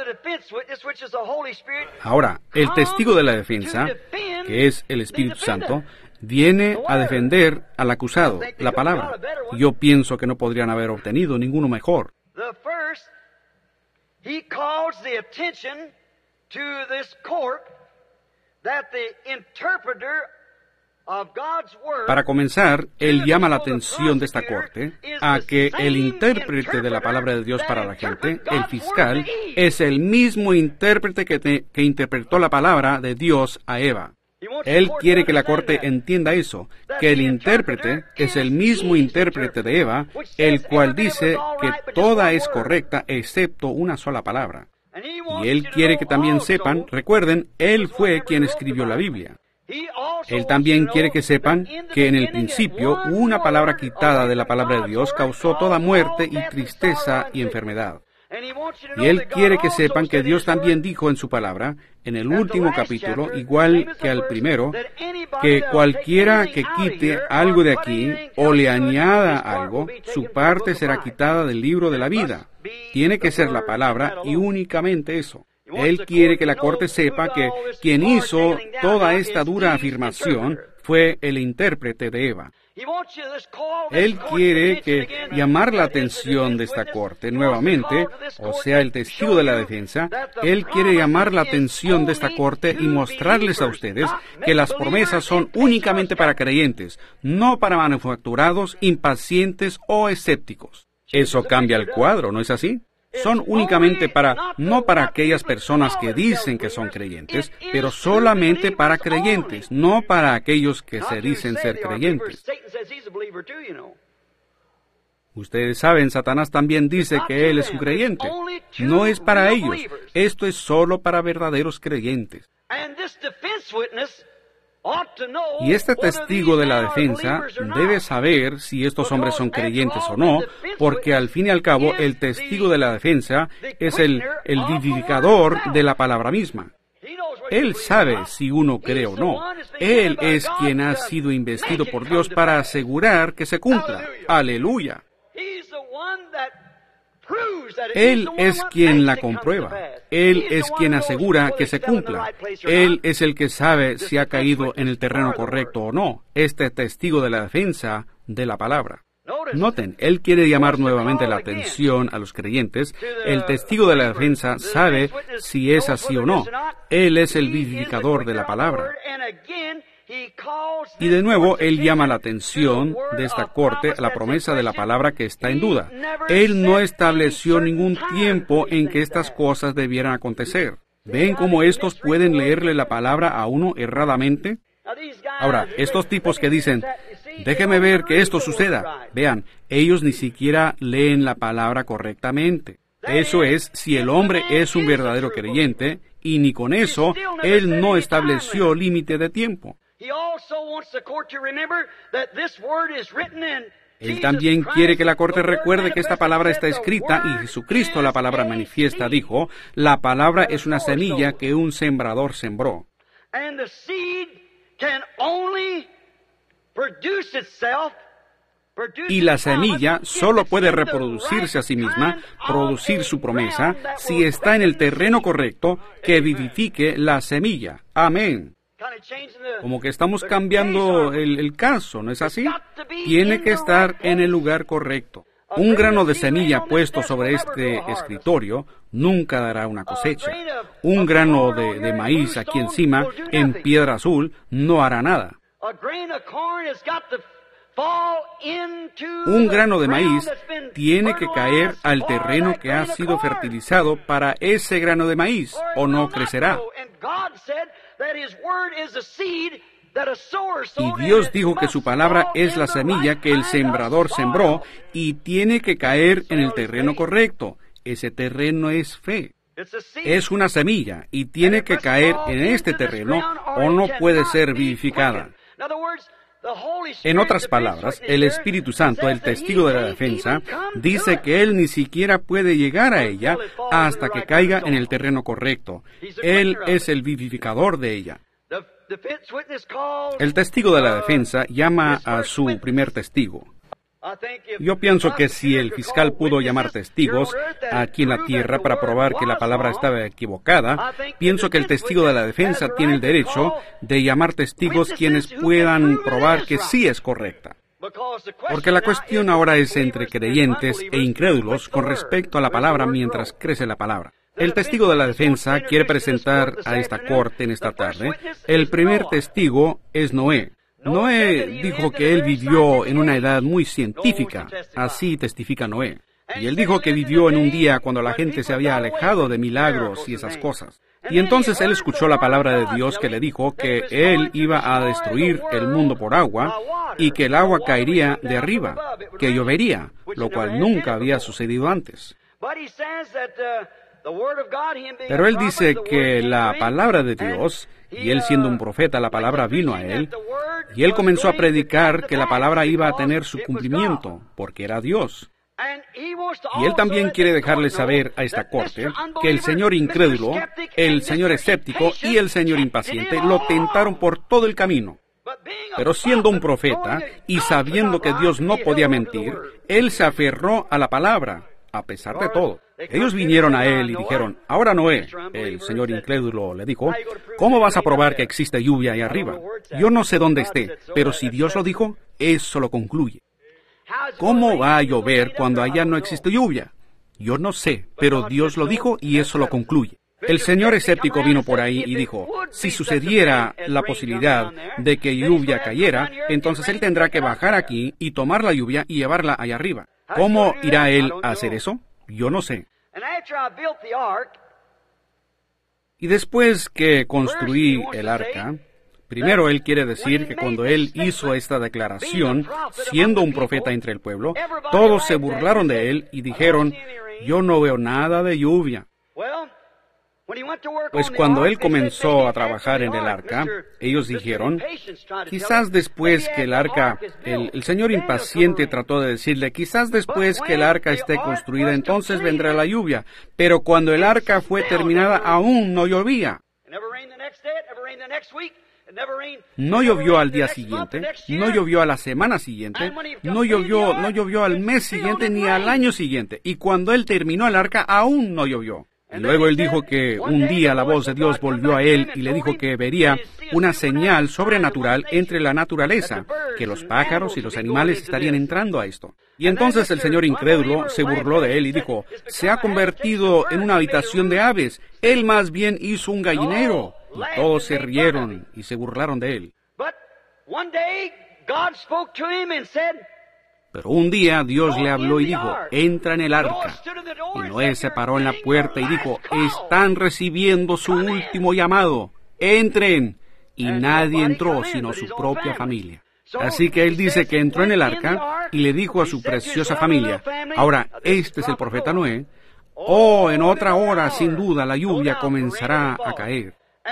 Ahora, el testigo de la defensa, que es el Espíritu Santo, viene a defender al acusado, la palabra. Yo pienso que no podrían haber obtenido ninguno mejor. The first, he calls the attention to this court that the interpreter of God's word. Para comenzar, él llama la atención de esta corte a que el intérprete de la palabra de Dios para la gente, el fiscal, es el mismo intérprete que interpretó la palabra de Dios a Eva. Él quiere que la corte entienda eso, que el intérprete es el mismo intérprete de Eva, el cual dice que toda es correcta excepto una sola palabra. Y él quiere que también sepan, recuerden, él fue quien escribió la Biblia. Él también quiere que sepan que en el principio una palabra quitada de la palabra de Dios causó toda muerte y tristeza y enfermedad. Y él quiere que sepan que Dios también dijo en su palabra, en el último capítulo, igual que al primero, que cualquiera que quite algo de aquí o le añada algo, su parte será quitada del libro de la vida. Tiene que ser la palabra y únicamente eso. Él quiere que la corte sepa que quien hizo toda esta dura afirmación fue el intérprete de Eva. Él quiere que llamar la atención de esta corte nuevamente, o sea, el testigo de la defensa. Él quiere llamar la atención de esta corte y mostrarles a ustedes que las promesas son únicamente para creyentes, no para manufacturados, impacientes o escépticos. Eso cambia el cuadro, ¿no es así? Son únicamente no para aquellas personas que dicen que son creyentes, pero solamente para creyentes, no para aquellos que se dicen ser creyentes. Ustedes saben, Satanás también dice que él es un creyente. No es para ellos. Esto es solo para verdaderos creyentes. Y este testigo de la defensa debe saber si estos hombres son creyentes o no, porque al fin y al cabo el testigo de la defensa es el vivificador de la palabra misma. Él sabe si uno cree o no. Él es quien ha sido investido por Dios para asegurar que se cumpla. ¡Aleluya! Él es quien la comprueba. Él es quien asegura que se cumpla. Él es el que sabe si ha caído en el terreno correcto o no. Este testigo de la defensa de la palabra. Noten, él quiere llamar nuevamente la atención a los creyentes. El testigo de la defensa sabe si es así o no. Él es el vivificador de la palabra. Y de nuevo, él llama la atención de esta corte a la promesa de la palabra que está en duda. Él no estableció ningún tiempo en que estas cosas debieran acontecer. ¿Ven cómo estos pueden leerle la palabra a uno erradamente? Ahora, estos tipos que dicen, déjeme ver que esto suceda. Vean, ellos ni siquiera leen la palabra correctamente. Eso es, si el hombre es un verdadero creyente, y ni con eso, él no estableció límite de tiempo. Él también quiere que la corte recuerde que esta palabra está escrita y Jesucristo, la palabra manifiesta, dijo, la palabra es una semilla que un sembrador sembró. Y la semilla solo puede reproducirse a sí misma, producir su promesa, si está en el terreno correcto que vivifique la semilla. Amén. Como que estamos cambiando el caso, ¿no es así? Tiene que estar en el lugar correcto. Un grano de semilla puesto sobre este escritorio nunca dará una cosecha. Un grano de maíz aquí encima, en piedra azul, no hará nada. Un grano de maíz tiene que caer al terreno que ha sido fertilizado para ese grano de maíz, o no crecerá. Y Dios dijo que su palabra es la semilla que el sembrador sembró y tiene que caer en el terreno correcto. Ese terreno es fe. Es una semilla y tiene que caer en este terreno o no puede ser vivificada. En otras palabras, el Espíritu Santo, el testigo de la defensa, dice que él ni siquiera puede llegar a ella hasta que caiga en el terreno correcto. Él es el vivificador de ella. El testigo de la defensa llama a su primer testigo. Yo pienso que si el fiscal pudo llamar testigos aquí en la tierra para probar que la palabra estaba equivocada, pienso que el testigo de la defensa tiene el derecho de llamar testigos quienes puedan probar que sí es correcta. Porque la cuestión ahora es entre creyentes e incrédulos con respecto a la palabra mientras crece la palabra. El testigo de la defensa quiere presentar a esta corte en esta tarde. El primer testigo es Noé. Noé dijo que él vivió en una edad muy científica, así testifica Noé. Y él dijo que vivió en un día cuando la gente se había alejado de milagros y esas cosas. Y entonces él escuchó la palabra de Dios que le dijo que él iba a destruir el mundo por agua y que el agua caería de arriba, que llovería, lo cual nunca había sucedido antes. Pero él dice que la palabra de Dios, y él siendo un profeta, la palabra vino a él, y él comenzó a predicar que la palabra iba a tener su cumplimiento, porque era Dios. Y él también quiere dejarle saber a esta corte que el señor incrédulo, el señor escéptico y el señor impaciente lo tentaron por todo el camino. Pero siendo un profeta y sabiendo que Dios no podía mentir, él se aferró a la palabra, a pesar de todo. Ellos vinieron a él y dijeron, ahora Noé, el señor incrédulo le dijo, ¿cómo vas a probar que existe lluvia ahí arriba? Yo no sé dónde esté, pero si Dios lo dijo, eso lo concluye. ¿Cómo va a llover cuando allá no existe lluvia? Yo no sé, pero Dios lo dijo y eso lo concluye. El señor escéptico vino por ahí y dijo, si sucediera la posibilidad de que lluvia cayera, entonces él tendrá que bajar aquí y tomar la lluvia y llevarla allá arriba. ¿Cómo irá él a hacer eso? Yo no sé. Y después que construí el arca, primero él quiere decir que cuando él hizo esta declaración, siendo un profeta entre el pueblo, todos se burlaron de él y dijeron, yo no veo nada de lluvia. Pues cuando él comenzó a trabajar en el arca, ellos dijeron, quizás después que el arca, el señor impaciente trató de decirle, quizás después que el arca esté construida, entonces vendrá la lluvia. Pero cuando el arca fue terminada, aún no llovía. No llovió al día siguiente, no llovió a la semana siguiente, no llovió al mes siguiente ni al año siguiente. Y cuando él terminó el arca, aún no llovió. Y luego él dijo que un día la voz de Dios volvió a él y le dijo que vería una señal sobrenatural entre la naturaleza, que los pájaros y los animales estarían entrando a esto. Y entonces el señor incrédulo se burló de él y dijo, se ha convertido en una habitación de aves, él más bien hizo un gallinero. Y todos se rieron y se burlaron de él. Pero un día Dios le habló y dijo, entra en el arca. Y Noé se paró en la puerta y dijo, están recibiendo su último llamado, entren. Y nadie entró sino su propia familia. Así que él dice que entró en el arca y le dijo a su preciosa familia, ahora este es el profeta Noé, en otra hora sin duda la lluvia comenzará a caer.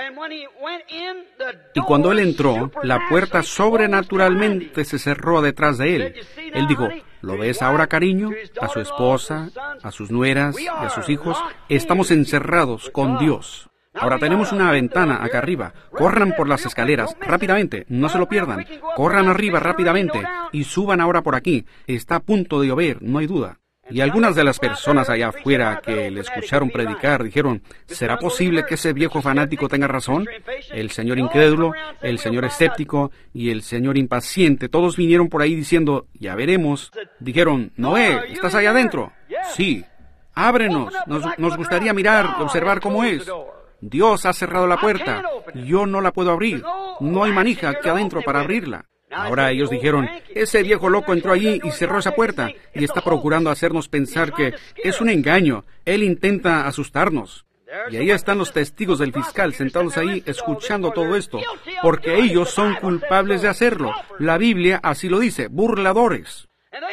Y cuando él entró, la puerta sobrenaturalmente se cerró detrás de él. Él dijo, ¿lo ves ahora, cariño? A su esposa, a sus nueras y a sus hijos, estamos encerrados con Dios. Ahora tenemos una ventana acá arriba. Corran por las escaleras, rápidamente, no se lo pierdan. Corran arriba rápidamente y suban ahora por aquí. Está a punto de llover, no hay duda. Y algunas de las personas allá afuera que le escucharon predicar dijeron, ¿será posible que ese viejo fanático tenga razón? El señor incrédulo, el señor escéptico y el señor impaciente, todos vinieron por ahí diciendo, ya veremos. Dijeron, Noé, ¿estás allá adentro? Sí. Ábrenos, nos gustaría mirar y observar cómo es. Dios ha cerrado la puerta, yo no la puedo abrir, no hay manija aquí adentro para abrirla. Ahora ellos dijeron, ese viejo loco entró allí y cerró esa puerta y está procurando hacernos pensar que es un engaño. Él intenta asustarnos. Y ahí están los testigos del fiscal sentados ahí escuchando todo esto, porque ellos son culpables de hacerlo. La Biblia así lo dice, burladores.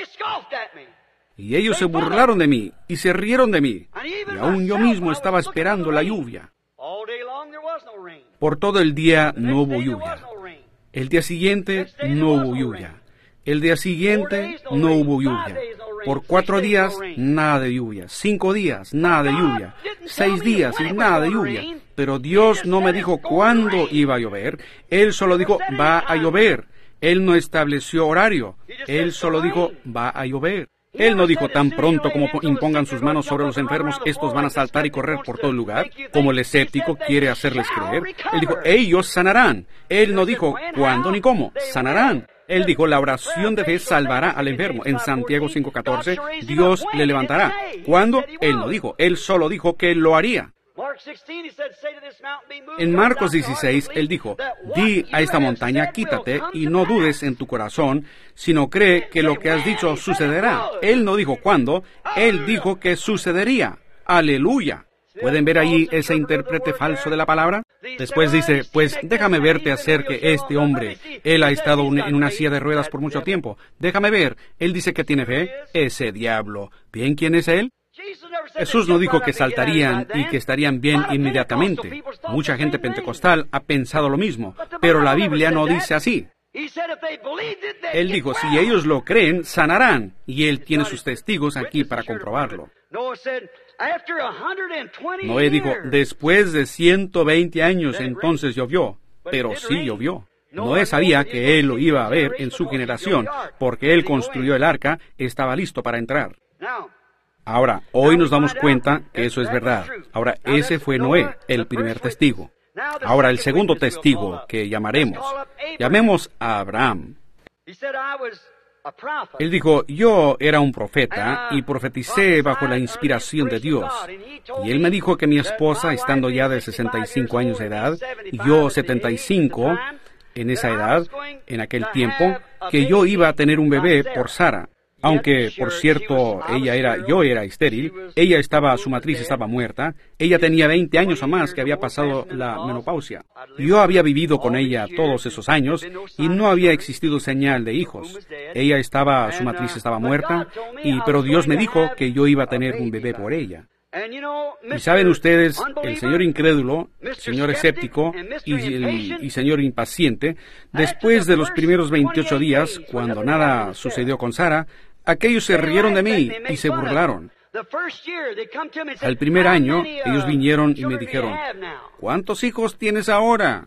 Y ellos se burlaron de mí y se rieron de mí. Y aún yo mismo estaba esperando la lluvia. Por todo el día no hubo lluvia. El día siguiente no hubo lluvia. El día siguiente no hubo lluvia. Por 4 días, nada de lluvia. 5 días, nada de lluvia. 6 días y nada de lluvia. Pero Dios no me dijo cuándo iba a llover. Él solo dijo, va a llover. Él no estableció horario. Él solo dijo, va a llover. Él no dijo tan pronto como impongan sus manos sobre los enfermos, estos van a saltar y correr por todo el lugar, como el escéptico quiere hacerles creer. Él dijo, ellos sanarán. Él no dijo cuándo ni cómo, sanarán. Él dijo, la oración de fe salvará al enfermo. En Santiago 5:14, Dios le levantará. ¿Cuándo? Él no dijo, Él solo dijo que lo haría. En Marcos 16, Él dijo, di a esta montaña, quítate, y no dudes en tu corazón, sino cree que lo que has dicho sucederá. Él no dijo cuándo, Él dijo que sucedería. ¡Aleluya! ¿Pueden ver ahí ese intérprete falso de la palabra? Después dice, pues déjame verte hacer que este hombre, él ha estado en una silla de ruedas por mucho tiempo. Déjame ver. Él dice que tiene fe. Ese diablo. ¿Bien quién es él? Jesús no dijo que saltarían y que estarían bien inmediatamente. Mucha gente pentecostal ha pensado lo mismo, pero la Biblia no dice así. Él dijo, si ellos lo creen, sanarán, y Él tiene sus testigos aquí para comprobarlo. Noé dijo, después de 120 años entonces llovió, pero sí llovió. Noé sabía que él lo iba a ver en su generación, porque él construyó el arca, estaba listo para entrar. Ahora, hoy nos damos cuenta que eso es verdad. Ahora, ese fue Noé, el primer testigo. Ahora, el segundo testigo que llamemos a Abraham. Él dijo, yo era un profeta y profeticé bajo la inspiración de Dios. Y él me dijo que mi esposa, estando ya de 65 años de edad, y yo 75, en esa edad, en aquel tiempo, que yo iba a tener un bebé por Sara. Aunque, por cierto, yo era estéril, su matriz estaba muerta, ella tenía 20 años o más que había pasado la menopausia. Yo había vivido con ella todos esos años y no había existido señal de hijos. Su matriz estaba muerta, pero Dios me dijo que yo iba a tener un bebé por ella. Y saben ustedes, el señor incrédulo, señor escéptico y señor impaciente, después de los primeros 28 días, cuando nada sucedió con Sara, aquellos se rieron de mí y se burlaron. Al primer año, ellos vinieron y me dijeron, ¿cuántos hijos tienes ahora?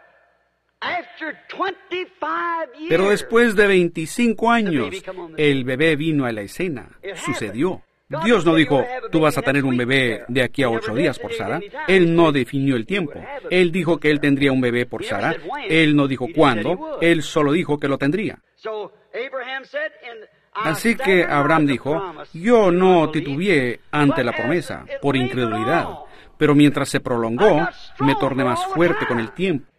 Pero después de 25 años, el bebé vino a la escena. Sucedió. Dios no dijo, tú vas a tener un bebé de aquí a 8 días por Sara. Él no definió el tiempo. Él dijo que él tendría un bebé por Sara. Él no dijo cuándo. Él solo dijo que lo tendría. Así que Abraham dijo, yo no titubeé ante la promesa por incredulidad, pero mientras se prolongó, me torné más fuerte con el tiempo.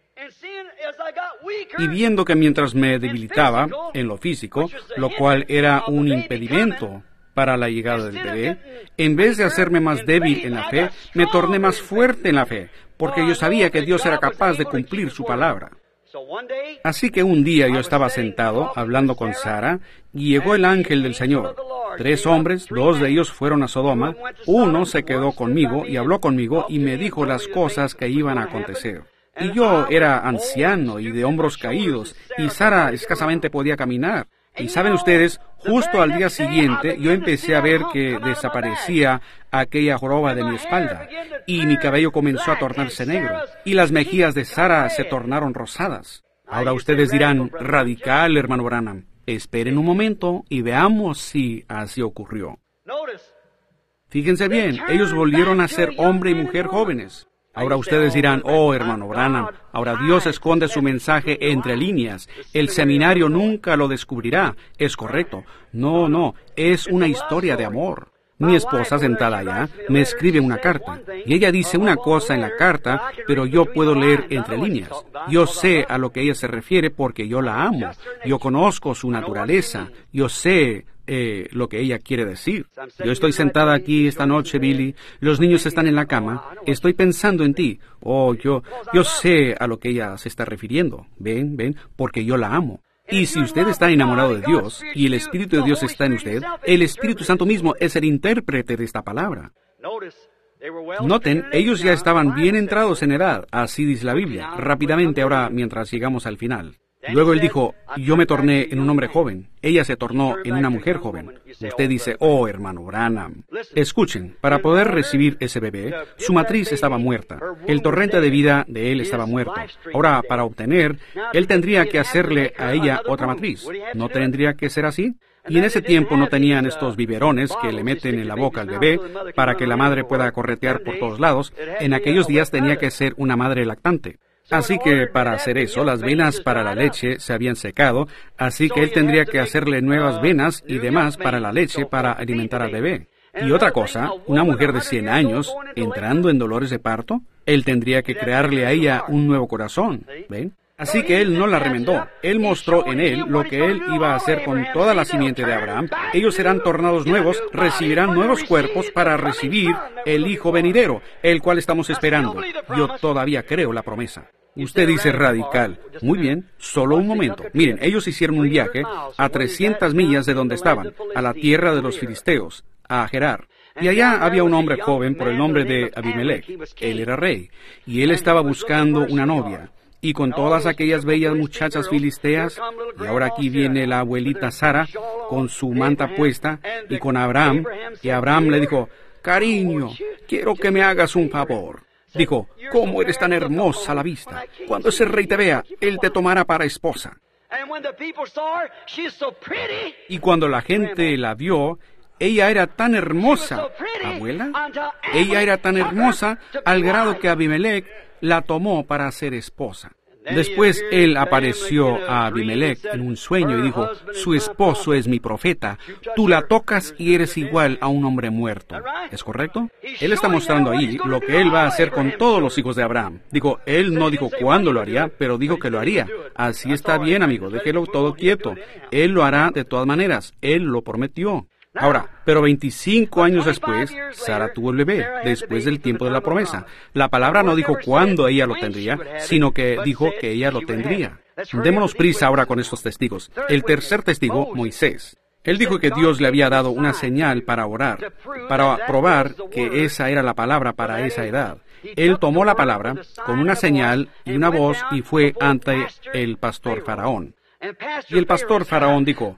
Y viendo que mientras me debilitaba en lo físico, lo cual era un impedimento para la llegada del bebé, en vez de hacerme más débil en la fe, me torné más fuerte en la fe, porque yo sabía que Dios era capaz de cumplir su palabra. Así que un día yo estaba sentado hablando con Sara y llegó el ángel del Señor. 3 hombres, 2 de ellos fueron a Sodoma, uno se quedó conmigo y habló conmigo y me dijo las cosas que iban a acontecer. Y yo era anciano y de hombros caídos, y Sara escasamente podía caminar. Y saben ustedes, justo al día siguiente yo empecé a ver que desaparecía aquella joroba de mi espalda, y mi cabello comenzó a tornarse negro, y las mejillas de Sara se tornaron rosadas. Ahora ustedes dirán, radical, hermano Branham. Esperen un momento y veamos si así ocurrió. Fíjense bien, ellos volvieron a ser hombre y mujer jóvenes. Ahora ustedes dirán, oh, hermano Branham, ahora Dios esconde su mensaje entre líneas. El seminario nunca lo descubrirá. Es correcto. No, es una historia de amor. Mi esposa, sentada allá, me escribe una carta, y ella dice una cosa en la carta, pero yo puedo leer entre líneas. Yo sé a lo que ella se refiere porque yo la amo. Yo conozco su naturaleza. Yo sé lo que ella quiere decir. Yo estoy sentada aquí esta noche, Billy. Los niños están en la cama. Estoy pensando en ti. Oh, yo sé a lo que ella se está refiriendo. Ven, porque yo la amo. Y si usted está enamorado de Dios, y el Espíritu de Dios está en usted, el Espíritu Santo mismo es el intérprete de esta palabra. Noten, ellos ya estaban bien entrados en edad, así dice la Biblia. Rápidamente ahora, mientras llegamos al final. Luego él dijo, yo me torné en un hombre joven. Ella se tornó en una mujer joven. Usted dice, oh, hermano Branham. Escuchen, para poder recibir ese bebé, su matriz estaba muerta. El torrente de vida de él estaba muerto. Ahora, para obtener, él tendría que hacerle a ella otra matriz. ¿No tendría que ser así? Y en ese tiempo no tenían estos biberones que le meten en la boca al bebé para que la madre pueda corretear por todos lados. En aquellos días tenía que ser una madre lactante. Así que para hacer eso, las venas para la leche se habían secado, así que él tendría que hacerle nuevas venas y demás para la leche para alimentar al bebé. Y otra cosa, una mujer de 100 años, entrando en dolores de parto, él tendría que crearle a ella un nuevo corazón, ¿ven? Así que él no la remendó. Él mostró en él lo que él iba a hacer con toda la simiente de Abraham. Ellos serán tornados nuevos, recibirán nuevos cuerpos para recibir el Hijo venidero, el cual estamos esperando. Yo todavía creo la promesa. Usted dice radical. Muy bien, solo un momento. Miren, ellos hicieron un viaje a 300 millas de donde estaban, a la tierra de los filisteos, a Gerar. Y allá había un hombre joven por el nombre de Abimelech. Él era rey, y él estaba buscando una novia. Y con todas aquellas bellas muchachas filisteas, y ahora aquí viene la abuelita Sara con su manta puesta, y con Abraham, y Abraham le dijo, cariño, quiero que me hagas un favor. Dijo, ¿cómo eres tan hermosa a la vista? Cuando ese rey te vea, él te tomará para esposa. Y cuando la gente la vio, ella era tan hermosa, abuela, ella era tan hermosa al grado que Abimelech la tomó para ser esposa. Después él apareció a Abimelech en un sueño y dijo, su esposo es mi profeta, tú la tocas y eres igual a un hombre muerto. ¿Es correcto? Él está mostrando ahí lo que él va a hacer con todos los hijos de Abraham. Digo, él no dijo cuándo lo haría, pero dijo que lo haría. Así está bien, amigo, déjelo todo quieto. Él lo hará de todas maneras, él lo prometió. Ahora, pero 25 años después, Sara tuvo el bebé, después del tiempo de la promesa. La palabra no dijo cuándo ella lo tendría, sino que dijo que ella lo tendría. Démonos prisa ahora con estos testigos. El tercer testigo, Moisés. Él dijo que Dios le había dado una señal para orar, para probar que esa era la palabra para esa edad. Él tomó la palabra con una señal y una voz y fue ante el pastor Faraón. Y el pastor Faraón dijo,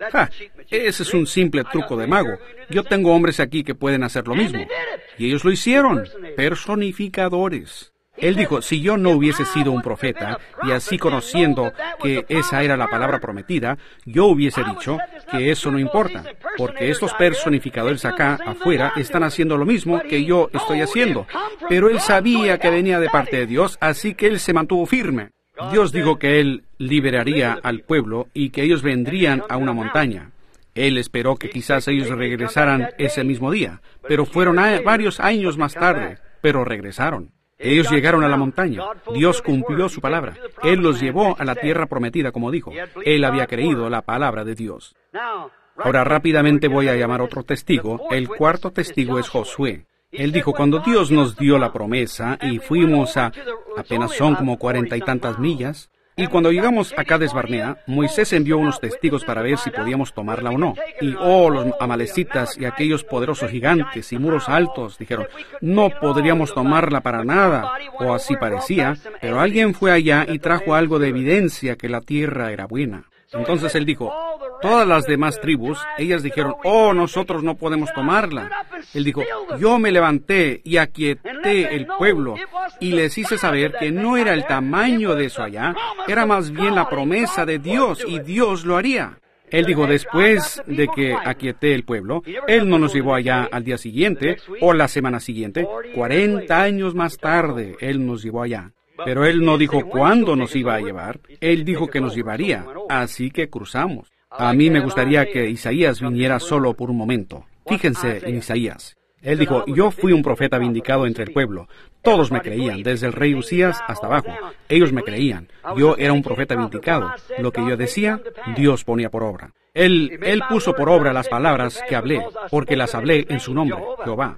ese es un simple truco de mago. Yo tengo hombres aquí que pueden hacer lo mismo. Y ellos lo hicieron, personificadores. Él dijo, si yo no hubiese sido un profeta, y así conociendo que esa era la palabra prometida, yo hubiese dicho que eso no importa, porque estos personificadores acá, afuera, están haciendo lo mismo que yo estoy haciendo. Pero él sabía que venía de parte de Dios, así que él se mantuvo firme. Dios dijo que Él liberaría al pueblo y que ellos vendrían a una montaña. Él esperó que quizás ellos regresaran ese mismo día, pero fueron varios años más tarde, pero regresaron. Ellos llegaron a la montaña. Dios cumplió su palabra. Él los llevó a la tierra prometida, como dijo. Él había creído la palabra de Dios. Ahora rápidamente voy a llamar otro testigo. El cuarto testigo es Josué. Él dijo, cuando Dios nos dio la promesa y fuimos apenas son como 40 y tantas millas, y cuando llegamos a Cades Barnea, Moisés envió unos testigos para ver si podíamos tomarla o no. Y los amalecitas y aquellos poderosos gigantes y muros altos dijeron, no podríamos tomarla para nada, o así parecía, pero alguien fue allá y trajo algo de evidencia que la tierra era buena. Entonces él dijo, todas las demás tribus, ellas dijeron, nosotros no podemos tomarla. Él dijo, yo me levanté y aquieté el pueblo y les hice saber que no era el tamaño de eso allá, era más bien la promesa de Dios y Dios lo haría. Él dijo, después de que aquieté el pueblo, Él no nos llevó allá al día siguiente o la semana siguiente, 40 años más tarde, Él nos llevó allá. Pero Él no dijo cuándo nos iba a llevar, Él dijo que nos llevaría, así que cruzamos. A mí me gustaría que Isaías viniera solo por un momento. Fíjense en Isaías. Él dijo, yo fui un profeta vindicado entre el pueblo. Todos me creían, desde el rey Usías hasta abajo. Ellos me creían. Yo era un profeta vindicado. Lo que yo decía, Dios ponía por obra. Él puso por obra las palabras que hablé, porque las hablé en su nombre, Jehová.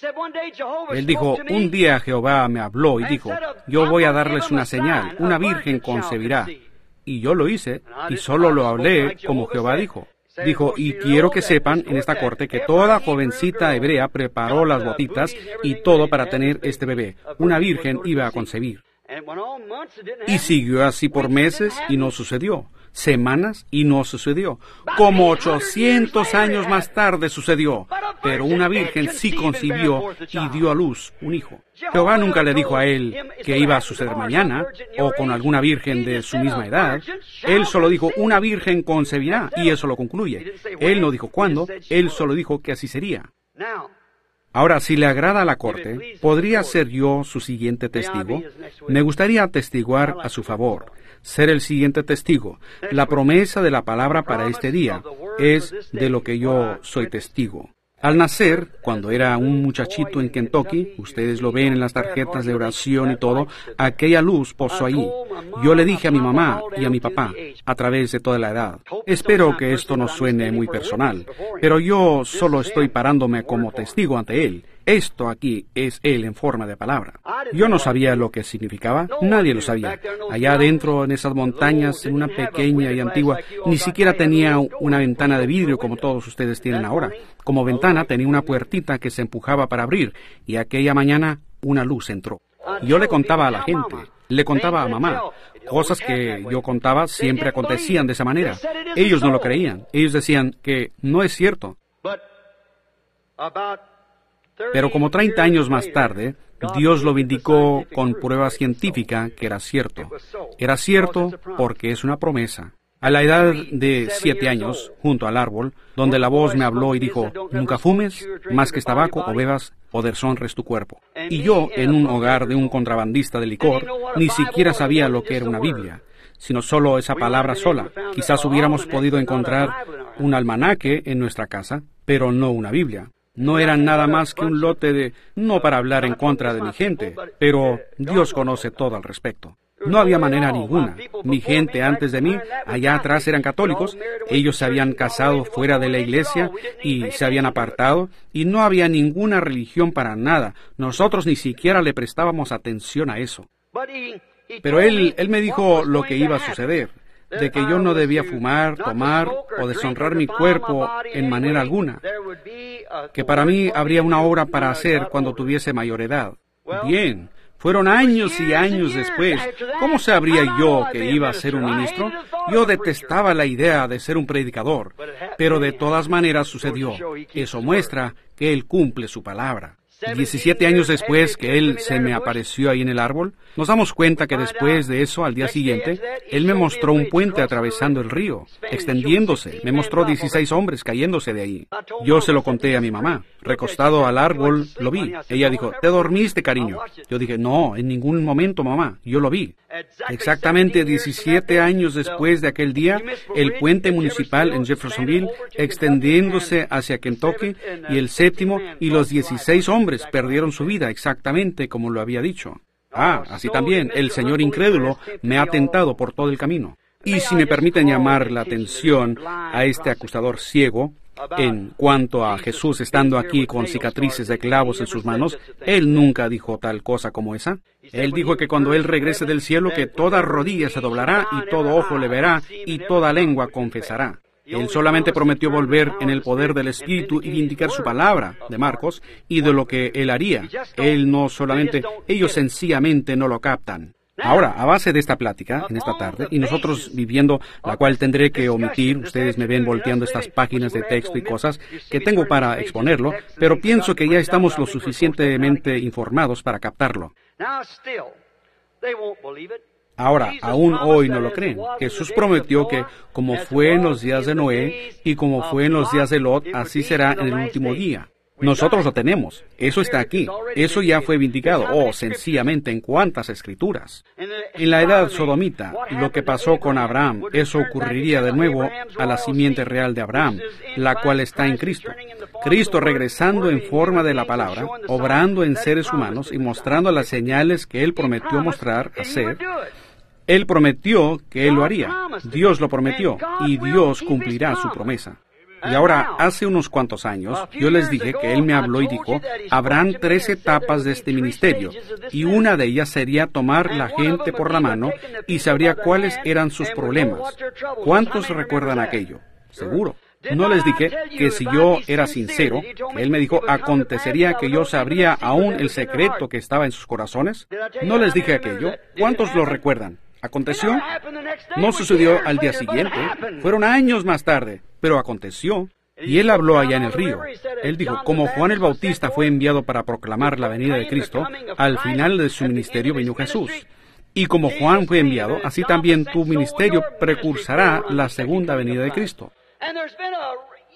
Él dijo, un día Jehová me habló y dijo, yo voy a darles una señal, una virgen concebirá. Y yo lo hice, y solo lo hablé como Jehová dijo. Dijo, y quiero que sepan en esta corte que toda jovencita hebrea preparó las botitas y todo para tener este bebé. Una virgen iba a concebir. Y siguió así por meses y no sucedió. Semanas y no sucedió. Como 800 años más tarde sucedió. Pero una virgen sí concibió y dio a luz un hijo. Jehová nunca le dijo a él que iba a suceder mañana o con alguna virgen de su misma edad. Él solo dijo, una virgen concebirá, y eso lo concluye. Él no dijo cuándo, él solo dijo que así sería. Ahora, si le agrada a la corte, ¿podría ser yo su siguiente testigo? Me gustaría atestiguar a su favor, ser el siguiente testigo. La promesa de la palabra para este día es de lo que yo soy testigo. Al nacer, cuando era un muchachito en Kentucky, ustedes lo ven en las tarjetas de oración y todo, aquella luz posó ahí. Yo le dije a mi mamá y a mi papá, a través de toda la edad. Espero que esto no suene muy personal, pero yo solo estoy parándome como testigo ante él. Esto aquí es él en forma de palabra. Yo no sabía lo que significaba, nadie lo sabía. Allá adentro, en esas montañas, en una pequeña y antigua, ni siquiera tenía una ventana de vidrio como todos ustedes tienen ahora. Como ventana tenía una puertita que se empujaba para abrir, y aquella mañana una luz entró. Yo le contaba a la gente, le contaba a mamá. Cosas que yo contaba siempre acontecían de esa manera. Ellos no lo creían. Ellos decían que no es cierto. Pero como 30 años más tarde, Dios lo vindicó con prueba científica que era cierto. Era cierto porque es una promesa. A la edad de 7 años, junto al árbol, donde la voz me habló y dijo, nunca fumes, más que tabaco o bebas, o deshonres tu cuerpo. Y yo, en un hogar de un contrabandista de licor, ni siquiera sabía lo que era una Biblia, sino solo esa palabra sola. Quizás hubiéramos podido encontrar un almanaque en nuestra casa, pero no una Biblia. No eran nada más que un lote de, no para hablar en contra de mi gente, pero Dios conoce todo al respecto. No había manera ninguna. Mi gente antes de mí, allá atrás eran católicos, ellos se habían casado fuera de la iglesia y se habían apartado, y no había ninguna religión para nada. Nosotros ni siquiera le prestábamos atención a eso. Pero él me dijo lo que iba a suceder, de que yo no debía fumar, tomar o deshonrar mi cuerpo en manera alguna, que para mí habría una obra para hacer cuando tuviese mayor edad. Bien, fueron años y años después. ¿Cómo sabría yo que iba a ser un ministro? Yo detestaba la idea de ser un predicador, pero de todas maneras sucedió. Eso muestra que Él cumple su palabra. 17 años después que Él se me apareció ahí en el árbol, nos damos cuenta que después de eso, al día siguiente, Él me mostró un puente atravesando el río, extendiéndose. Me mostró 16 hombres cayéndose de ahí. Yo se lo conté a mi mamá. Recostado al árbol, lo vi. Ella dijo, ¿te dormiste, cariño? Yo dije, no, en ningún momento, mamá. Yo lo vi. Exactamente 17 años después de aquel día, el puente municipal en Jeffersonville, extendiéndose hacia Kentucky, y el séptimo, y los 16 hombres perdieron su vida, exactamente como lo había dicho. Así también, el Señor incrédulo me ha tentado por todo el camino. Y si me permiten llamar la atención a este acusador ciego, en cuanto a Jesús estando aquí con cicatrices de clavos en sus manos, Él nunca dijo tal cosa como esa. Él dijo que cuando Él regrese del cielo, que toda rodilla se doblará y todo ojo le verá y toda lengua confesará. Él solamente prometió volver en el poder del Espíritu y indicar su palabra, de Marcos, y de lo que Él haría. Él no solamente, ellos sencillamente no lo captan. Ahora, a base de esta plática, en esta tarde, y nosotros viviendo, la cual tendré que omitir, ustedes me ven volteando estas páginas de texto y cosas que tengo para exponerlo, pero pienso que ya estamos lo suficientemente informados para captarlo. Ahora, aún hoy no lo creen. Jesús prometió que, como fue en los días de Noé y como fue en los días de Lot, así será en el último día. Nosotros lo tenemos. Eso está aquí. Eso ya fue vindicado. Sencillamente en cuántas escrituras. En la edad sodomita, lo que pasó con Abraham, eso ocurriría de nuevo a la simiente real de Abraham, la cual está en Cristo. Cristo regresando en forma de la palabra, obrando en seres humanos y mostrando las señales que Él prometió mostrar, hacer. Él prometió que Él lo haría. Dios lo prometió y Dios cumplirá su promesa. Y ahora, hace unos cuantos años, yo les dije que Él me habló y dijo, habrán 3 etapas de este ministerio, y una de ellas sería tomar la gente por la mano y sabría cuáles eran sus problemas. ¿Cuántos recuerdan aquello? Seguro. No les dije que si yo era sincero, Él me dijo, acontecería que yo sabría aún el secreto que estaba en sus corazones. No les dije aquello. ¿Cuántos lo recuerdan? ¿Aconteció? No sucedió al día siguiente. Fueron años más tarde, pero aconteció. Y Él habló allá en el río. Él dijo, como Juan el Bautista fue enviado para proclamar la venida de Cristo, al final de su ministerio vino Jesús. Y como Juan fue enviado, así también tu ministerio precursará la segunda venida de Cristo.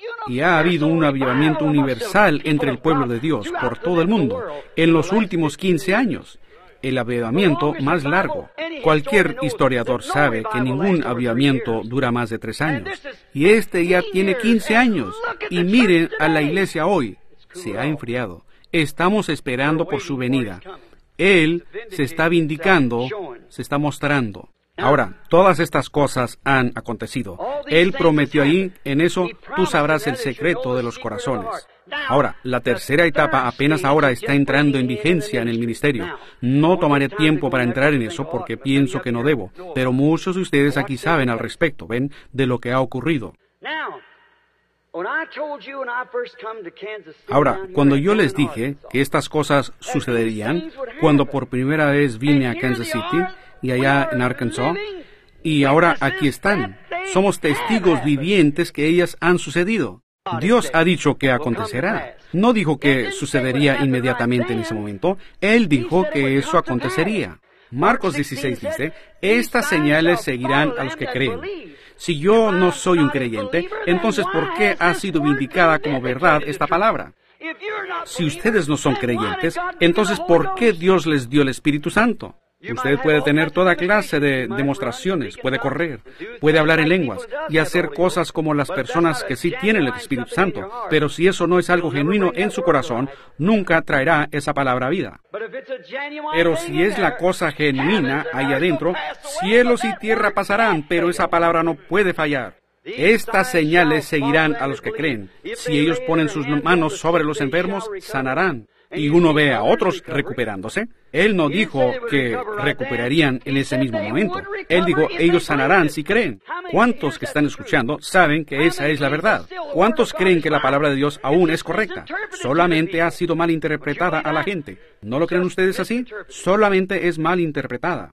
Y ha habido un avivamiento universal entre el pueblo de Dios por todo el mundo en los últimos 15 años. El avivamiento más largo. Cualquier historiador sabe que ningún avivamiento dura más de 3 años. Y este ya tiene 15 años. Y miren a la iglesia hoy. Se ha enfriado. Estamos esperando por su venida. Él se está vindicando, se está mostrando. Ahora, todas estas cosas han acontecido. Él prometió ahí, en eso tú sabrás el secreto de los corazones. Ahora, la tercera etapa apenas ahora está entrando en vigencia en el ministerio. No tomaré tiempo para entrar en eso porque pienso que no debo, pero muchos de ustedes aquí saben al respecto, ven, de lo que ha ocurrido. Ahora, cuando yo les dije que estas cosas sucederían, cuando por primera vez vine a Kansas City y allá en Arkansas, y ahora aquí están, somos testigos vivientes que ellas han sucedido. Dios ha dicho que acontecerá. No dijo que sucedería inmediatamente en ese momento. Él dijo que eso acontecería. Marcos 16 dice, estas señales seguirán a los que creen. Si yo no soy un creyente, entonces ¿por qué ha sido vindicada como verdad esta palabra? Si ustedes no son creyentes, entonces ¿por qué Dios les dio el Espíritu Santo? Usted puede tener toda clase de demostraciones, puede correr, puede hablar en lenguas y hacer cosas como las personas que sí tienen el Espíritu Santo, pero si eso no es algo genuino en su corazón, nunca traerá esa palabra a vida. Pero si es la cosa genuina ahí adentro, cielos y tierra pasarán, pero esa palabra no puede fallar. Estas señales seguirán a los que creen. Si ellos ponen sus manos sobre los enfermos, sanarán. Y uno ve a otros recuperándose. Él no dijo que recuperarían en ese mismo momento. Él dijo, ellos sanarán si creen. ¿Cuántos que están escuchando saben que esa es la verdad? ¿Cuántos creen que la palabra de Dios aún es correcta? Solamente ha sido mal interpretada a la gente. ¿No lo creen ustedes así? Solamente es mal interpretada.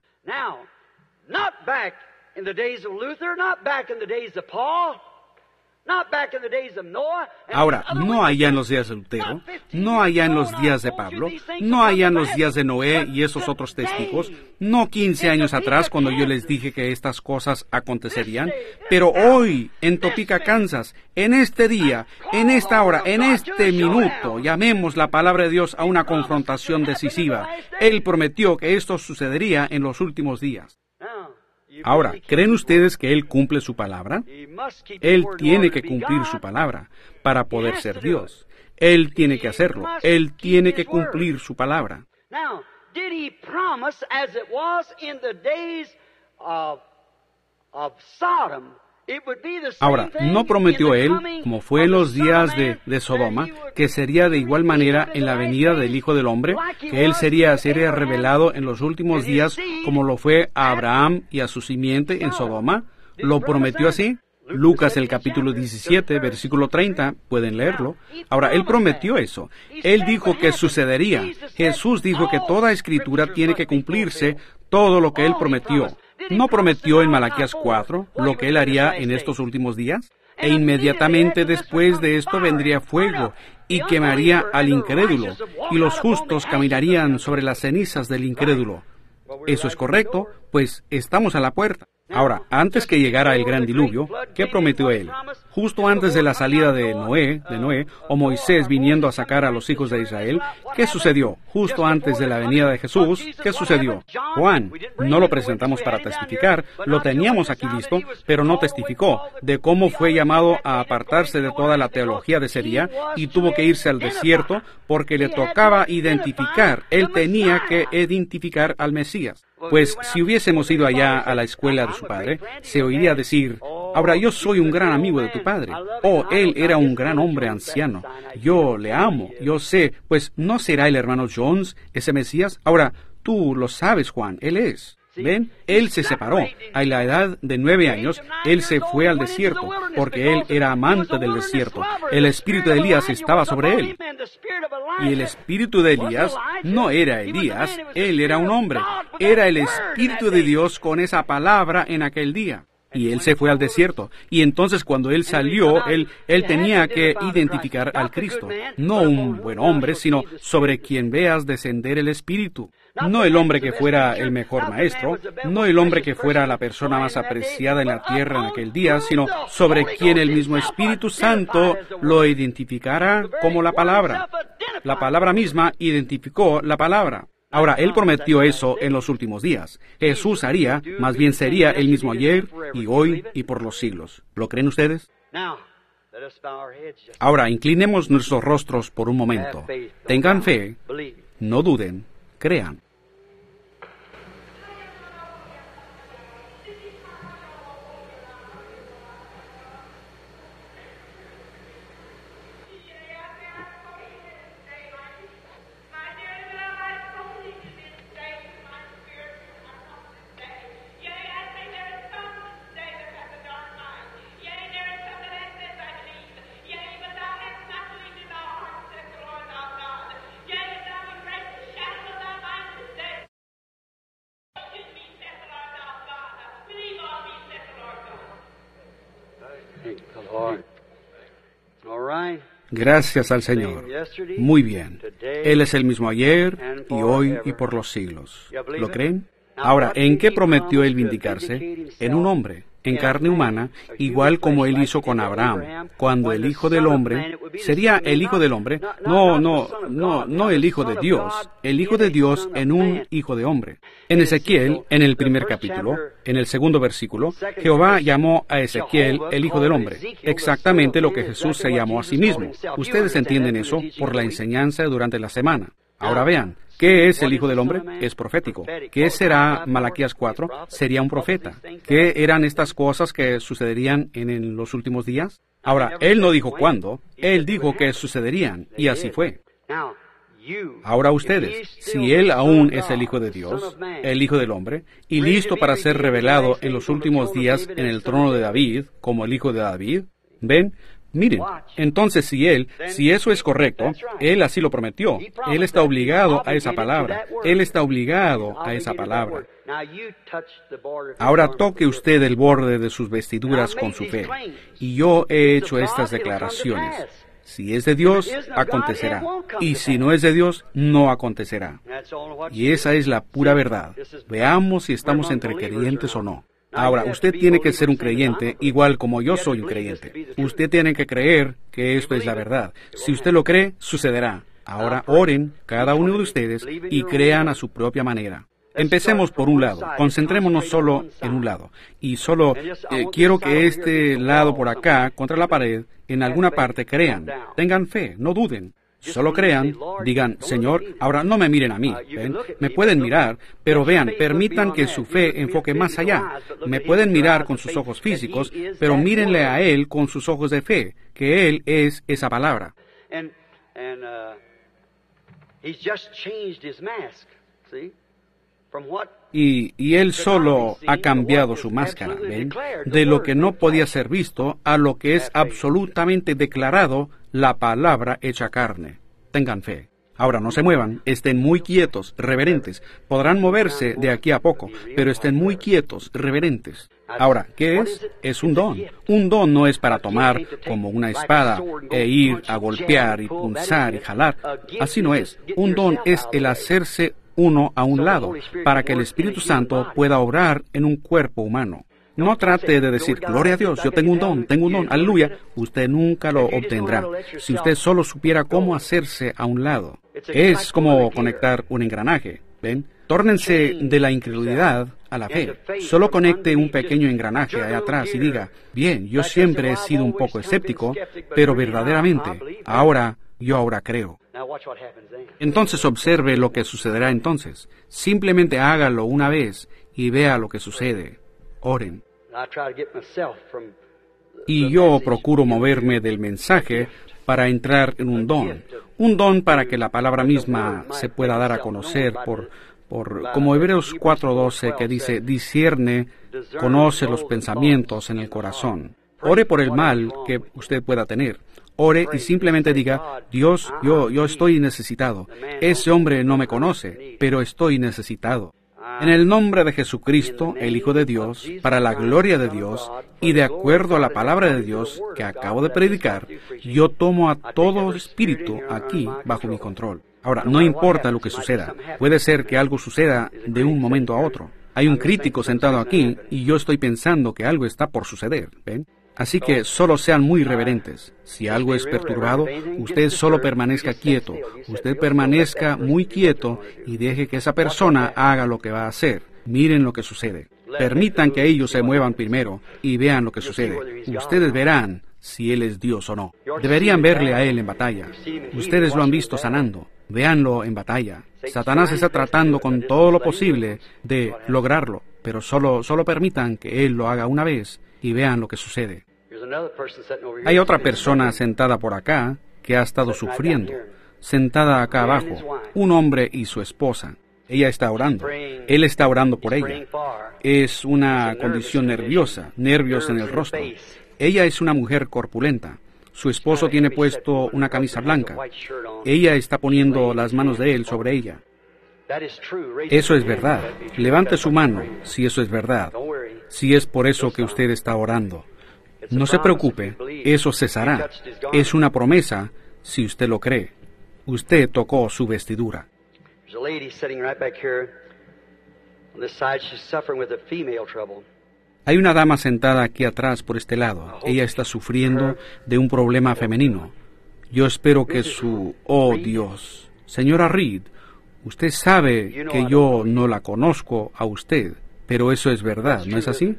Ahora, no allá en los días de Lutero, no allá en los días de Pablo, no allá en los días de Noé y esos otros testigos, no 15 años atrás cuando yo les dije que estas cosas acontecerían, pero hoy, en Topeka, Kansas, en este día, en esta hora, en este minuto, llamemos la palabra de Dios a una confrontación decisiva. Él prometió que esto sucedería en los últimos días. Ahora, ¿creen ustedes que Él cumple su palabra? Él tiene que cumplir su palabra para poder ser Dios. Él tiene que hacerlo. Él tiene que cumplir su palabra. Ahora, ¿no prometió Él, como fue en los días de Sodoma, que sería de igual manera en la venida del Hijo del Hombre, que Él sería revelado en los últimos días como lo fue a Abraham y a su simiente en Sodoma? ¿Lo prometió así? Lucas el capítulo 17, versículo 30, pueden leerlo. Ahora, Él prometió eso. Él dijo que sucedería. Jesús dijo que toda escritura tiene que cumplirse, todo lo que Él prometió. ¿No prometió en Malaquías 4 lo que Él haría en estos últimos días? E inmediatamente después de esto vendría fuego y quemaría al incrédulo, y los justos caminarían sobre las cenizas del incrédulo. ¿Eso es correcto? Pues estamos a la puerta. Ahora, antes que llegara el gran diluvio, ¿qué prometió Él? Justo antes de la salida de Noé, o Moisés viniendo a sacar a los hijos de Israel, ¿qué sucedió? Justo antes de la venida de Jesús, ¿qué sucedió? Juan, no lo presentamos para testificar, lo teníamos aquí listo, pero no testificó de cómo fue llamado a apartarse de toda la teología de ese día y tuvo que irse al desierto porque le tocaba identificar, él tenía que identificar al Mesías. Pues si hubiésemos ido allá a la escuela de su padre, se oiría decir, ahora yo soy un gran amigo de tu padre. Oh, él era un gran hombre anciano. Yo le amo, yo sé, pues ¿no será el hermano Jones ese Mesías? Ahora, tú lo sabes, Juan, él es. ¿Ven? Él se separó. A la edad de 9 años, él se fue al desierto, porque él era amante del desierto. El espíritu de Elías estaba sobre él. Y el espíritu de Elías no era Elías, él era un hombre. Era el espíritu de Dios con esa palabra en aquel día. Y él se fue al desierto. Y entonces cuando él salió, él tenía que identificar al Cristo. No un buen hombre, sino sobre quien veas descender el Espíritu. No el hombre que fuera el mejor maestro, no el hombre que fuera la persona más apreciada en la tierra en aquel día, sino sobre quien el mismo Espíritu Santo lo identificara como la palabra. La palabra misma identificó la palabra. Ahora, Él prometió eso en los últimos días. Jesús haría, más bien sería el mismo ayer y hoy y por los siglos. ¿Lo creen ustedes? Ahora, inclinemos nuestros rostros por un momento. Tengan fe, no duden, crean. Gracias al Señor. Muy bien. Él es el mismo ayer y hoy y por los siglos. ¿Lo creen? Ahora, ¿en qué prometió Él vindicarse? En un hombre, en carne humana, igual como Él hizo con Abraham, cuando el Hijo del Hombre sería el Hijo del Hombre. No el Hijo de Dios. El Hijo de Dios en un Hijo de Hombre. En Ezequiel, en el primer capítulo, en el segundo versículo, Jehová llamó a Ezequiel el Hijo del Hombre. Exactamente lo que Jesús se llamó a sí mismo. Ustedes entienden eso por la enseñanza durante la semana. Ahora vean, ¿qué es el Hijo del Hombre? Es profético. ¿Qué será Malaquías 4? Sería un profeta. ¿Qué eran estas cosas que sucederían en los últimos días? Ahora, Él no dijo cuándo, Él dijo que sucederían, y así fue. Ahora ustedes, si Él aún es el Hijo de Dios, el Hijo del Hombre, y listo para ser revelado en los últimos días en el trono de David, como el Hijo de David, ¿ven? Miren, entonces si eso es correcto, Él así lo prometió. Él está obligado a esa palabra. Él está obligado a esa palabra. Ahora toque usted el borde de sus vestiduras con su fe. Y yo he hecho estas declaraciones. Si es de Dios, acontecerá. Y si no es de Dios, no acontecerá. Y esa es la pura verdad. Veamos si estamos entre creyentes o no. Ahora, usted tiene que ser un creyente, igual como yo soy un creyente. Usted tiene que creer que esto es la verdad. Si usted lo cree, sucederá. Ahora oren, cada uno de ustedes, y crean a su propia manera. Empecemos por un lado. Concentrémonos solo en un lado. Y solo quiero que este lado por acá, contra la pared, en alguna parte crean. Tengan fe, no duden. Solo crean, digan, Señor, ahora no me miren a mí, ¿ven? Me pueden mirar, pero vean, permitan que su fe enfoque más allá. Me pueden mirar con sus ojos físicos, pero mírenle a Él con sus ojos de fe, que Él es esa palabra. Y Él solo ha cambiado su máscara, ¿ven? De lo que no podía ser visto a lo que es absolutamente declarado, la palabra hecha carne. Tengan fe. Ahora no se muevan, estén muy quietos, reverentes. Podrán moverse de aquí a poco, pero estén muy quietos, reverentes. Ahora, ¿qué es? Es un don. Un don no es para tomar como una espada e ir a golpear y punzar y jalar. Así no es. Un don es el hacerse uno a un lado, para que el Espíritu Santo pueda obrar en un cuerpo humano. No trate de decir, gloria a Dios, yo tengo un don, aleluya. Usted nunca lo obtendrá. Si usted solo supiera cómo hacerse a un lado. Es como conectar un engranaje, ¿ven? Tórnense de la incredulidad a la fe. Solo conecte un pequeño engranaje allá atrás y diga, bien, yo siempre he sido un poco escéptico, pero verdaderamente, yo ahora creo. Entonces observe lo que sucederá entonces. Simplemente hágalo una vez y vea lo que sucede. Oren. Y yo procuro moverme del mensaje para entrar en un don para que la palabra misma se pueda dar a conocer por como Hebreos 4:12 que dice, discierne, conoce los pensamientos en el corazón. Ore por el mal que usted pueda tener. Ore y simplemente diga, Dios, yo estoy necesitado. Ese hombre no me conoce, pero estoy necesitado. En el nombre de Jesucristo, el Hijo de Dios, para la gloria de Dios y de acuerdo a la palabra de Dios que acabo de predicar, yo tomo a todo espíritu aquí bajo mi control. Ahora, no importa lo que suceda. Puede ser que algo suceda de un momento a otro. Hay un crítico sentado aquí y yo estoy pensando que algo está por suceder, ¿ven? Así que solo sean muy reverentes. Si algo es perturbado, usted solo permanezca quieto. Usted permanezca muy quieto y deje que esa persona haga lo que va a hacer. Miren lo que sucede. Permitan que ellos se muevan primero y vean lo que sucede. Ustedes verán si Él es Dios o no. Deberían verle a Él en batalla. Ustedes lo han visto sanando. Véanlo en batalla. Satanás está tratando con todo lo posible de lograrlo, pero solo permitan que Él lo haga una vez y vean lo que sucede. Hay otra persona sentada por acá que ha estado sufriendo, sentada acá abajo, un hombre y su esposa. Ella está orando. Él está orando por ella. Es una condición nerviosa, nervios en el rostro. Ella es una mujer corpulenta. Su esposo tiene puesto una camisa blanca. Ella está poniendo las manos de él sobre ella. Eso es verdad. Levante su mano si eso es verdad. Si es por eso que usted está orando. No se preocupe, eso cesará. Es una promesa si usted lo cree. Usted tocó su vestidura. Hay una dama sentada aquí atrás por este lado. Ella está sufriendo de un problema femenino. Yo espero que Oh, Dios. Señora Reed, usted sabe que yo no la conozco a usted, pero eso es verdad, ¿no es así?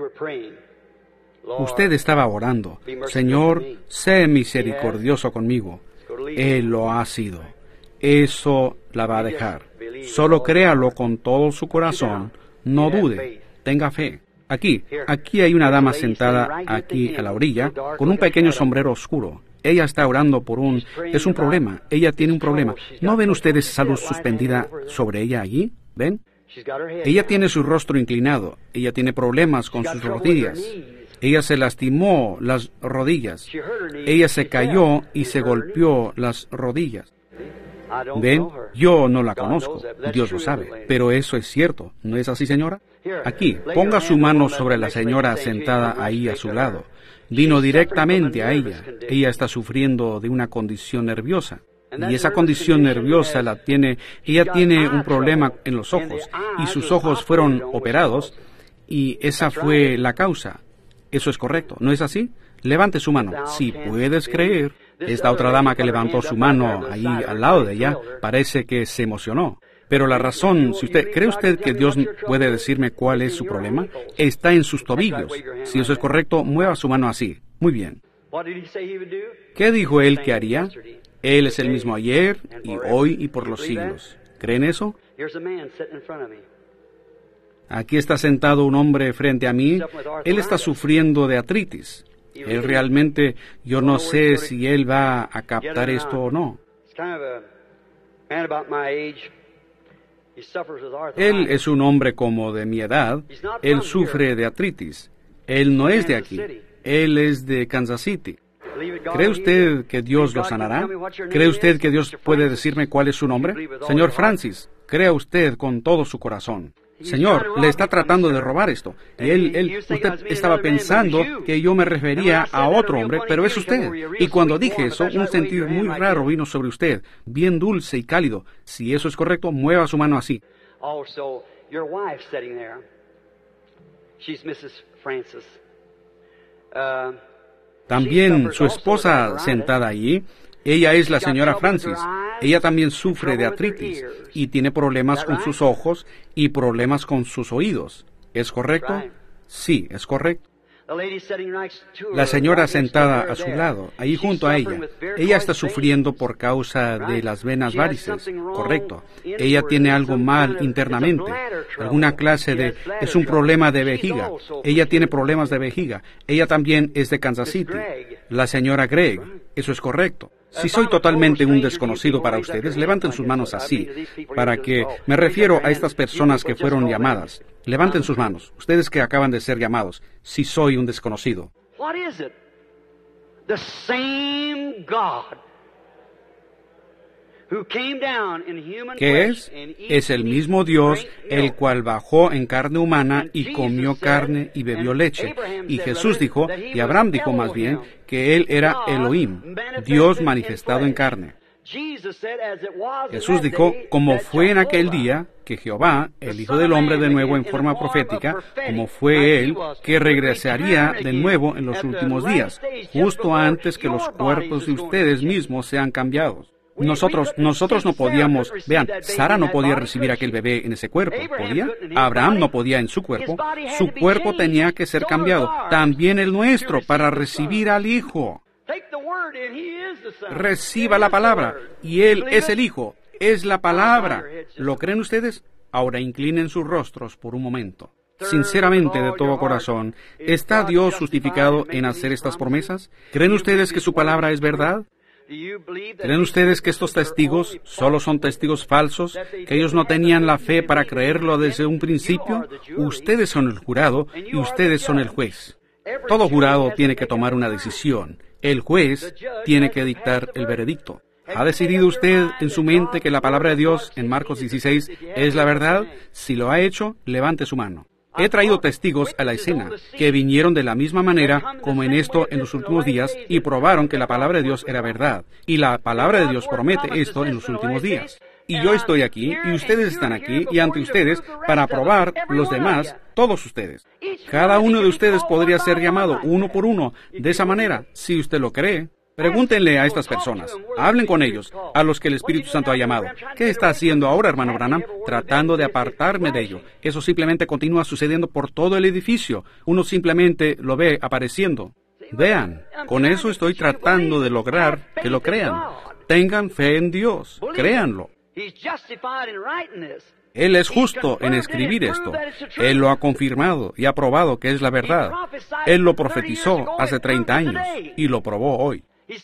Usted estaba orando. Señor, sé misericordioso conmigo. Él lo ha sido. Eso la va a dejar. Solo créalo con todo su corazón. No dude. Tenga fe. Aquí hay una dama sentada aquí a la orilla con un pequeño sombrero oscuro. Ella está orando por Es un problema. Ella tiene un problema. ¿No ven ustedes esa luz suspendida sobre ella allí? ¿Ven? Ella tiene su rostro inclinado. Ella tiene problemas con sus rodillas. Ella se lastimó las rodillas. Ella se cayó y se golpeó las rodillas. ¿Ven? Yo no la conozco. Dios lo sabe. Pero eso es cierto. ¿No es así, señora? Aquí, ponga su mano sobre la señora sentada ahí a su lado. Vino directamente a ella. Ella está sufriendo de una condición nerviosa. Y esa condición nerviosa ella tiene un problema en los ojos. Y sus ojos fueron operados. Y esa fue la causa. Eso es correcto. ¿No es así? Levante su mano. Si puedes creer. Esta otra dama que levantó su mano allí al lado de ella, parece que se emocionó. Pero la razón, ¿cree usted que Dios puede decirme cuál es su problema? Está en sus tobillos. Si eso es correcto, mueva su mano así. Muy bien. ¿Qué dijo Él que haría? Él es el mismo ayer, y hoy, y por los siglos. ¿Creen eso? Aquí está sentado un hombre frente a mí. Él está sufriendo de artritis. Él realmente, yo no sé si él va a captar esto o no. Él es un hombre como de mi edad. Él sufre de artritis. Él no es de aquí. Él es de Kansas City. ¿Cree usted que Dios lo sanará? ¿Cree usted que Dios puede decirme cuál es su nombre? Señor Francis, crea usted con todo su corazón. Señor, le está tratando de robar esto. Y usted estaba pensando que yo me refería a otro hombre, pero es usted. Y cuando dije eso, un sentir muy raro vino sobre usted, bien dulce y cálido. Si eso es correcto, mueva su mano así. También su esposa sentada allí, ella es la señora Francis. Ella también sufre de artritis y tiene problemas con sus ojos y problemas con sus oídos. ¿Es correcto? Sí, es correcto. La señora sentada a su lado, ahí junto a ella está sufriendo por causa de las venas varices, correcto. Ella tiene algo mal internamente, alguna clase es un problema de vejiga. Ella tiene problemas de vejiga. Ella también es de Kansas City. La señora Gregg, eso es correcto. Si soy totalmente un desconocido para ustedes, levanten sus manos así, para que me refiero a estas personas que fueron llamadas. Levanten sus manos, ustedes que acaban de ser llamados, si soy un desconocido. What is it? The same God ¿Qué es? Es el mismo Dios, el cual bajó en carne humana y comió carne y bebió leche. Y Jesús dijo, y Abraham dijo más bien, que Él era Elohim, Dios manifestado en carne. Jesús dijo, como fue en aquel día, que Jehová, el Hijo del Hombre de nuevo en forma profética, como fue Él, que regresaría de nuevo en los últimos días, justo antes que los cuerpos de ustedes mismos sean cambiados. Nosotros no podíamos, vean, Sara no podía recibir aquel bebé en ese cuerpo, ¿podía? Abraham no podía en su cuerpo tenía que ser cambiado, también el nuestro, para recibir al Hijo. Reciba la palabra, y Él es el Hijo, es la palabra. ¿Lo creen ustedes? Ahora inclinen sus rostros por un momento. Sinceramente, de todo corazón, ¿está Dios justificado en hacer estas promesas? ¿Creen ustedes que su palabra es verdad? ¿Creen ustedes que estos testigos solo son testigos falsos, que ellos no tenían la fe para creerlo desde un principio? Ustedes son el jurado y ustedes son el juez. Todo jurado tiene que tomar una decisión. El juez tiene que dictar el veredicto. ¿Ha decidido usted en su mente que la palabra de Dios en Marcos 16 es la verdad? Si lo ha hecho, levante su mano. He traído testigos a la escena que vinieron de la misma manera como en esto en los últimos días y probaron que la palabra de Dios era verdad. Y la palabra de Dios promete esto en los últimos días. Y yo estoy aquí, y ustedes están aquí, y ante ustedes, para probar los demás, todos ustedes. Cada uno de ustedes podría ser llamado uno por uno, de esa manera, si usted lo cree. Pregúntenle a estas personas, hablen con ellos, a los que el Espíritu Santo ha llamado. ¿Qué está haciendo ahora, hermano Branham? Tratando de apartarme de ello. Eso simplemente continúa sucediendo por todo el edificio. Uno simplemente lo ve apareciendo. Vean, con eso estoy tratando de lograr que lo crean. Tengan fe en Dios, créanlo. Él es justo en escribir esto. Él lo ha confirmado y ha probado que es la verdad. Él lo profetizó hace 30 años y lo probó hoy.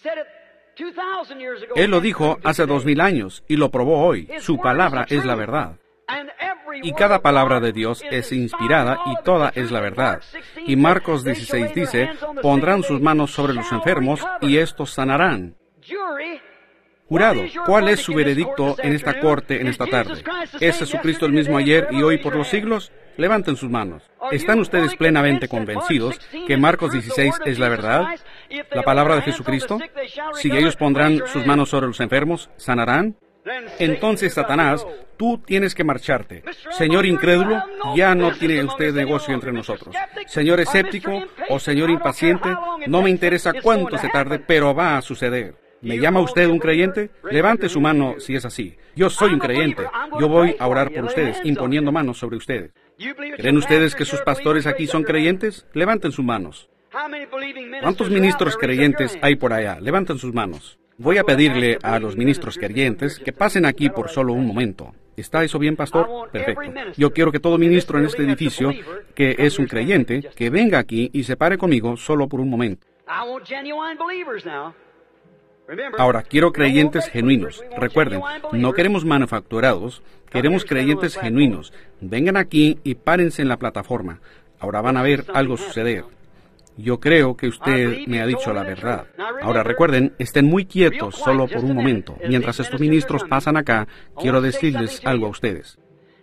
Él lo dijo hace 2000 años y lo probó hoy. Su palabra es la verdad. Y cada palabra de Dios es inspirada y toda es la verdad. Y Marcos 16 dice, pondrán sus manos sobre los enfermos y estos sanarán. Jurado, ¿cuál es su veredicto en esta corte en esta tarde? ¿Es Jesucristo el mismo ayer y hoy por los siglos? Levanten sus manos. ¿Están ustedes plenamente convencidos que Marcos 16 es la verdad? ¿La palabra de Jesucristo? Si ellos pondrán sus manos sobre los enfermos, ¿sanarán? Entonces, Satanás, tú tienes que marcharte. Señor incrédulo, ya no tiene usted negocio entre nosotros. Señor escéptico o señor impaciente, no me interesa cuánto se tarde, pero va a suceder. ¿Me llama usted un creyente? Levante su mano si es así. Yo soy un creyente. Yo voy a orar por ustedes, imponiendo manos sobre ustedes. ¿Creen ustedes que sus pastores aquí son creyentes? Levanten sus manos. ¿Cuántos ministros creyentes hay por allá? Levanten sus manos. Voy a pedirle a los ministros creyentes que pasen aquí por solo un momento. ¿Está eso bien, pastor? Perfecto. Yo quiero que todo ministro en este edificio, que es un creyente, que venga aquí y se pare conmigo solo por un momento. Ahora, quiero creyentes genuinos. Recuerden, no queremos manufacturados, queremos creyentes genuinos. Vengan aquí y párense en la plataforma. Ahora van a ver algo suceder. Yo creo que usted me ha dicho la verdad. Ahora recuerden, estén muy quietos solo por un momento. Mientras estos ministros pasan acá, quiero decirles algo a ustedes.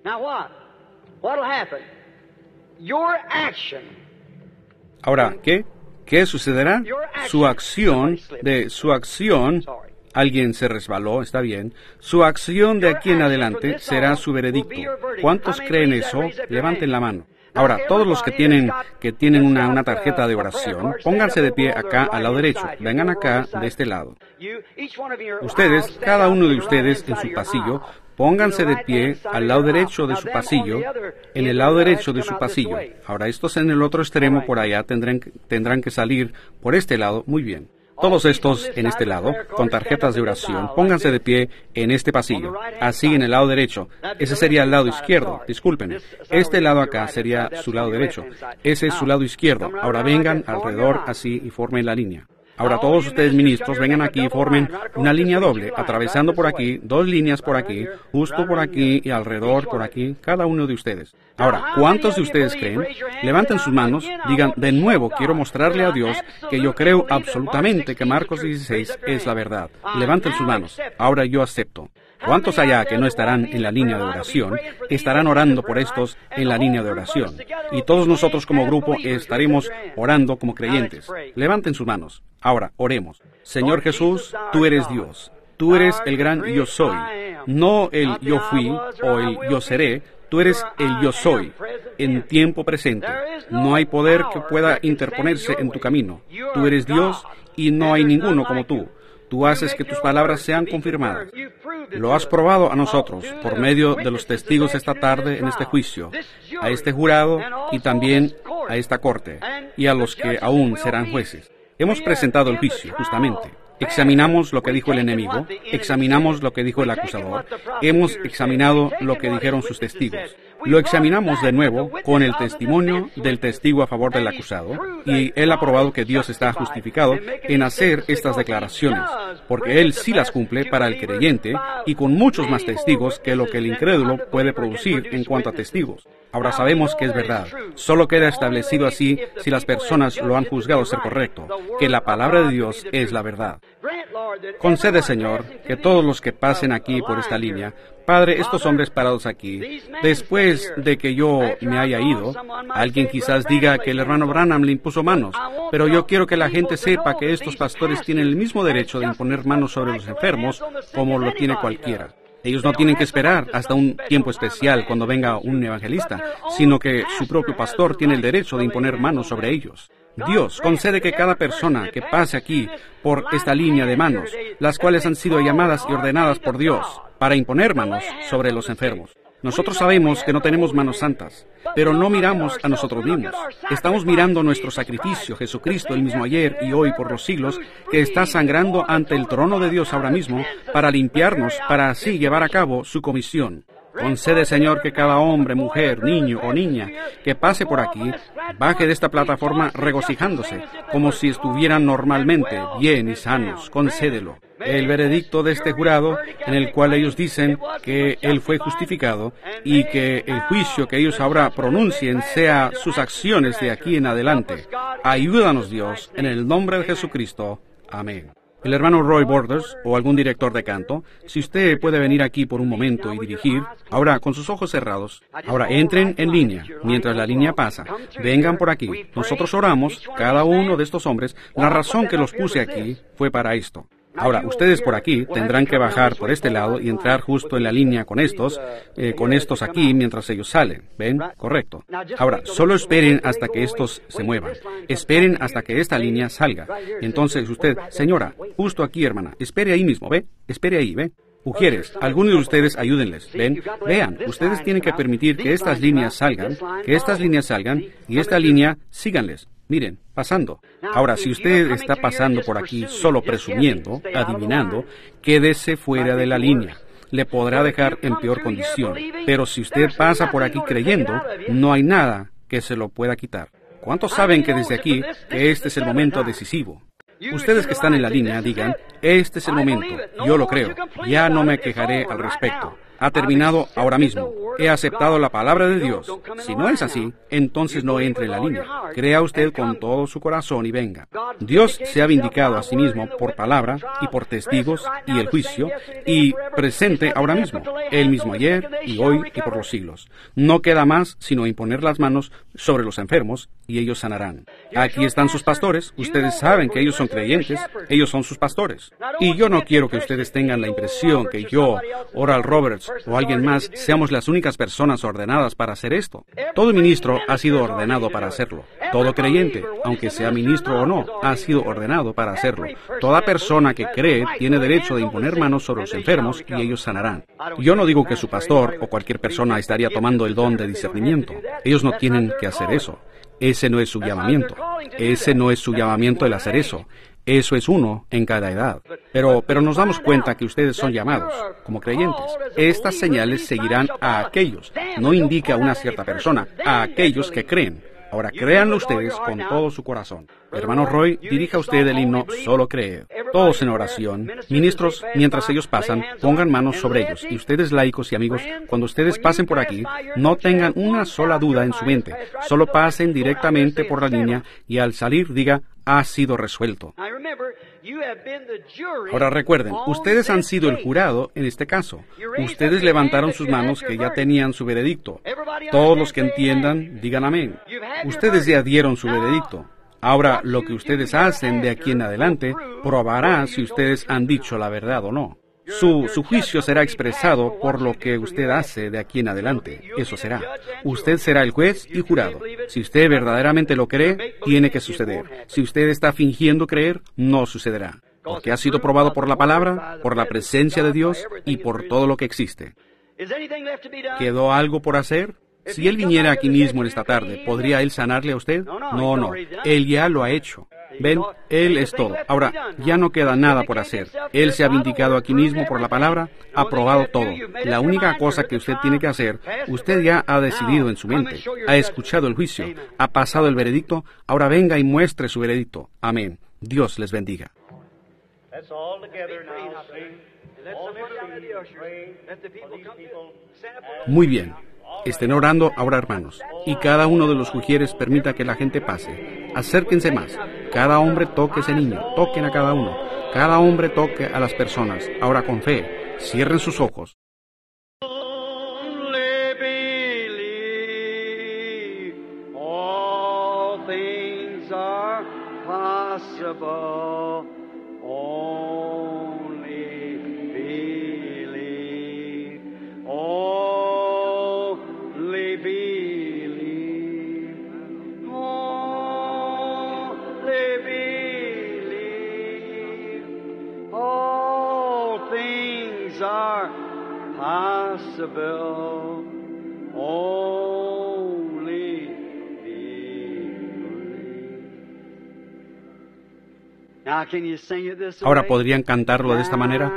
Ahora, ¿qué? ¿Qué sucederá? Su acción, alguien se resbaló, está bien. Su acción de aquí en adelante será su veredicto. ¿Cuántos creen eso? Levanten la mano. Ahora, todos los que tienen una tarjeta de oración, pónganse de pie acá al lado derecho. Vengan acá de este lado. Ustedes, cada uno de ustedes en su pasillo, pónganse de pie al lado derecho de su pasillo, en el lado derecho de su pasillo. Ahora, estos en el otro extremo por allá tendrán que salir por este lado. Muy bien. Todos estos en este lado, con tarjetas de oración, pónganse de pie en este pasillo, así en el lado derecho. Ese sería el lado izquierdo, discúlpenme. Este lado acá sería su lado derecho. Ese es su lado izquierdo. Ahora vengan alrededor así y formen la línea. Ahora todos ustedes ministros vengan aquí y formen una línea doble, atravesando por aquí, 2 líneas por aquí, justo por aquí y alrededor por aquí, cada uno de ustedes. Ahora, ¿cuántos de ustedes creen? Levanten sus manos, digan, de nuevo, quiero mostrarle a Dios que yo creo absolutamente que Marcos 16 es la verdad. Levanten sus manos. Ahora yo acepto. ¿Cuántos allá que no estarán en la línea de oración estarán orando por estos en la línea de oración? Y todos nosotros como grupo estaremos orando como creyentes. Levanten sus manos. Ahora, oremos. Señor Jesús, tú eres Dios. Tú eres el gran yo soy. No el yo fui o el yo seré. Tú eres el yo soy, en tiempo presente. No hay poder que pueda interponerse en tu camino. Tú eres Dios y no hay ninguno como tú. Tú haces que tus palabras sean confirmadas. Lo has probado a nosotros por medio de los testigos esta tarde en este juicio, a este jurado y también a esta corte, y a los que aún serán jueces. Hemos presentado el juicio, justamente. Examinamos lo que dijo el enemigo, examinamos lo que dijo el acusador, hemos examinado lo que dijeron sus testigos. Lo examinamos de nuevo con el testimonio del testigo a favor del acusado, y él ha probado que Dios está justificado en hacer estas declaraciones, porque él sí las cumple para el creyente y con muchos más testigos que lo que el incrédulo puede producir en cuanto a testigos. Ahora sabemos que es verdad. Solo queda establecido así si las personas lo han juzgado ser correcto, que la palabra de Dios es la verdad. Concede, Señor, que todos los que pasen aquí por esta línea, Padre, estos hombres parados aquí, después de que yo me haya ido, alguien quizás diga que el hermano Branham le impuso manos, pero yo quiero que la gente sepa que estos pastores tienen el mismo derecho de imponer manos sobre los enfermos como lo tiene cualquiera. Ellos no tienen que esperar hasta un tiempo especial cuando venga un evangelista, sino que su propio pastor tiene el derecho de imponer manos sobre ellos. Dios concede que cada persona que pase aquí por esta línea de manos, las cuales han sido llamadas y ordenadas por Dios para imponer manos sobre los enfermos. Nosotros sabemos que no tenemos manos santas, pero no miramos a nosotros mismos. Estamos mirando nuestro sacrificio, Jesucristo, el mismo ayer y hoy por los siglos, que está sangrando ante el trono de Dios ahora mismo para limpiarnos, para así llevar a cabo su comisión. Concede, Señor, que cada hombre, mujer, niño o niña que pase por aquí, baje de esta plataforma regocijándose, como si estuvieran normalmente bien y sanos. Concédelo. El veredicto de este jurado, en el cual ellos dicen que Él fue justificado, y que el juicio que ellos ahora pronuncien sea sus acciones de aquí en adelante. Ayúdanos, Dios, en el nombre de Jesucristo. Amén. El hermano Roy Borders o algún director de canto, si usted puede venir aquí por un momento y dirigir, ahora con sus ojos cerrados, ahora entren en línea, mientras la línea pasa, vengan por aquí. Nosotros oramos, cada uno de estos hombres, la razón que los puse aquí fue para esto. Ahora, ustedes por aquí tendrán que bajar por este lado y entrar justo en la línea con estos aquí mientras ellos salen. ¿Ven? Correcto. Ahora, solo esperen hasta que estos se muevan. Esperen hasta que esta línea salga. Entonces usted, señora, justo aquí, hermana, espere ahí mismo, ¿ve? Espere ahí, ¿ve? Mujeres, algunos de ustedes ayúdenles, ¿ven? Vean, ustedes tienen que permitir que estas líneas salgan, y esta línea síganles. Miren, pasando. Ahora, si usted está pasando por aquí solo presumiendo, adivinando, quédese fuera de la línea. Le podrá dejar en peor condición. Pero si usted pasa por aquí creyendo, no hay nada que se lo pueda quitar. ¿Cuántos saben que desde aquí, que este es el momento decisivo? Ustedes que están en la línea digan, este es el momento, yo lo creo, ya no me quejaré al respecto. Ha terminado ahora mismo. He aceptado la palabra de Dios. Si no es así, entonces no entre en la línea. Crea usted con todo su corazón y venga. Dios se ha vindicado a sí mismo por palabra y por testigos y el juicio, y presente ahora mismo, el mismo ayer y hoy y por los siglos. No queda más sino imponer las manos sobre los enfermos y ellos sanarán. Aquí están sus pastores. Ustedes saben que ellos son creyentes. Ellos son sus pastores. Y yo no quiero que ustedes tengan la impresión que yo, Oral Roberts, o alguien más, seamos las únicas personas ordenadas para hacer esto. Todo ministro ha sido ordenado para hacerlo. Todo creyente, aunque sea ministro o no, ha sido ordenado para hacerlo. Toda persona que cree tiene derecho de imponer manos sobre los enfermos y ellos sanarán. Yo no digo que su pastor o cualquier persona estaría tomando el don de discernimiento. Ellos no tienen que hacer eso. Ese no es su llamamiento. Ese no es su llamamiento el hacer eso. Eso es uno en cada edad. Pero nos damos cuenta que ustedes son llamados como creyentes. Estas señales seguirán a aquellos. No indica a una cierta persona, a aquellos que creen. Ahora créanlo ustedes con todo su corazón. Hermano Roy, dirija usted el himno Solo Cree. Todos en oración. Ministros, mientras ellos pasan, pongan manos sobre ellos. Y ustedes, laicos y amigos, cuando ustedes pasen por aquí, no tengan una sola duda en su mente. Solo pasen directamente por la línea y al salir diga, ha sido resuelto. Ahora recuerden, ustedes han sido el jurado en este caso. Ustedes levantaron sus manos que ya tenían su veredicto. Todos los que entiendan, digan amén. Ustedes ya dieron su veredicto. Ahora, lo que ustedes hacen de aquí en adelante probará si ustedes han dicho la verdad o no. Su juicio será expresado por lo que usted hace de aquí en adelante. Eso será. Usted será el juez y jurado. Si usted verdaderamente lo cree, tiene que suceder. Si usted está fingiendo creer, no sucederá. Porque ha sido probado por la palabra, por la presencia de Dios y por todo lo que existe. ¿Quedó algo por hacer? Si Él viniera aquí mismo en esta tarde, ¿podría Él sanarle a usted? No. Él ya lo ha hecho. Ven, Él es todo. Ahora, ya no queda nada por hacer. Él se ha vindicado aquí mismo por la palabra, ha probado todo. La única cosa que usted tiene que hacer, usted ya ha decidido en su mente, ha escuchado el juicio, ha pasado el veredicto, ahora venga y muestre su veredicto. Amén. Dios les bendiga. Muy bien. Estén orando ahora, hermanos, y cada uno de los ujieres permita que la gente pase. Acérquense más. Cada hombre toque a ese niño. Toquen a cada uno. Cada hombre toque a las personas. Ahora con fe. Cierren sus ojos. Ahora podrían cantarlo de esta manera.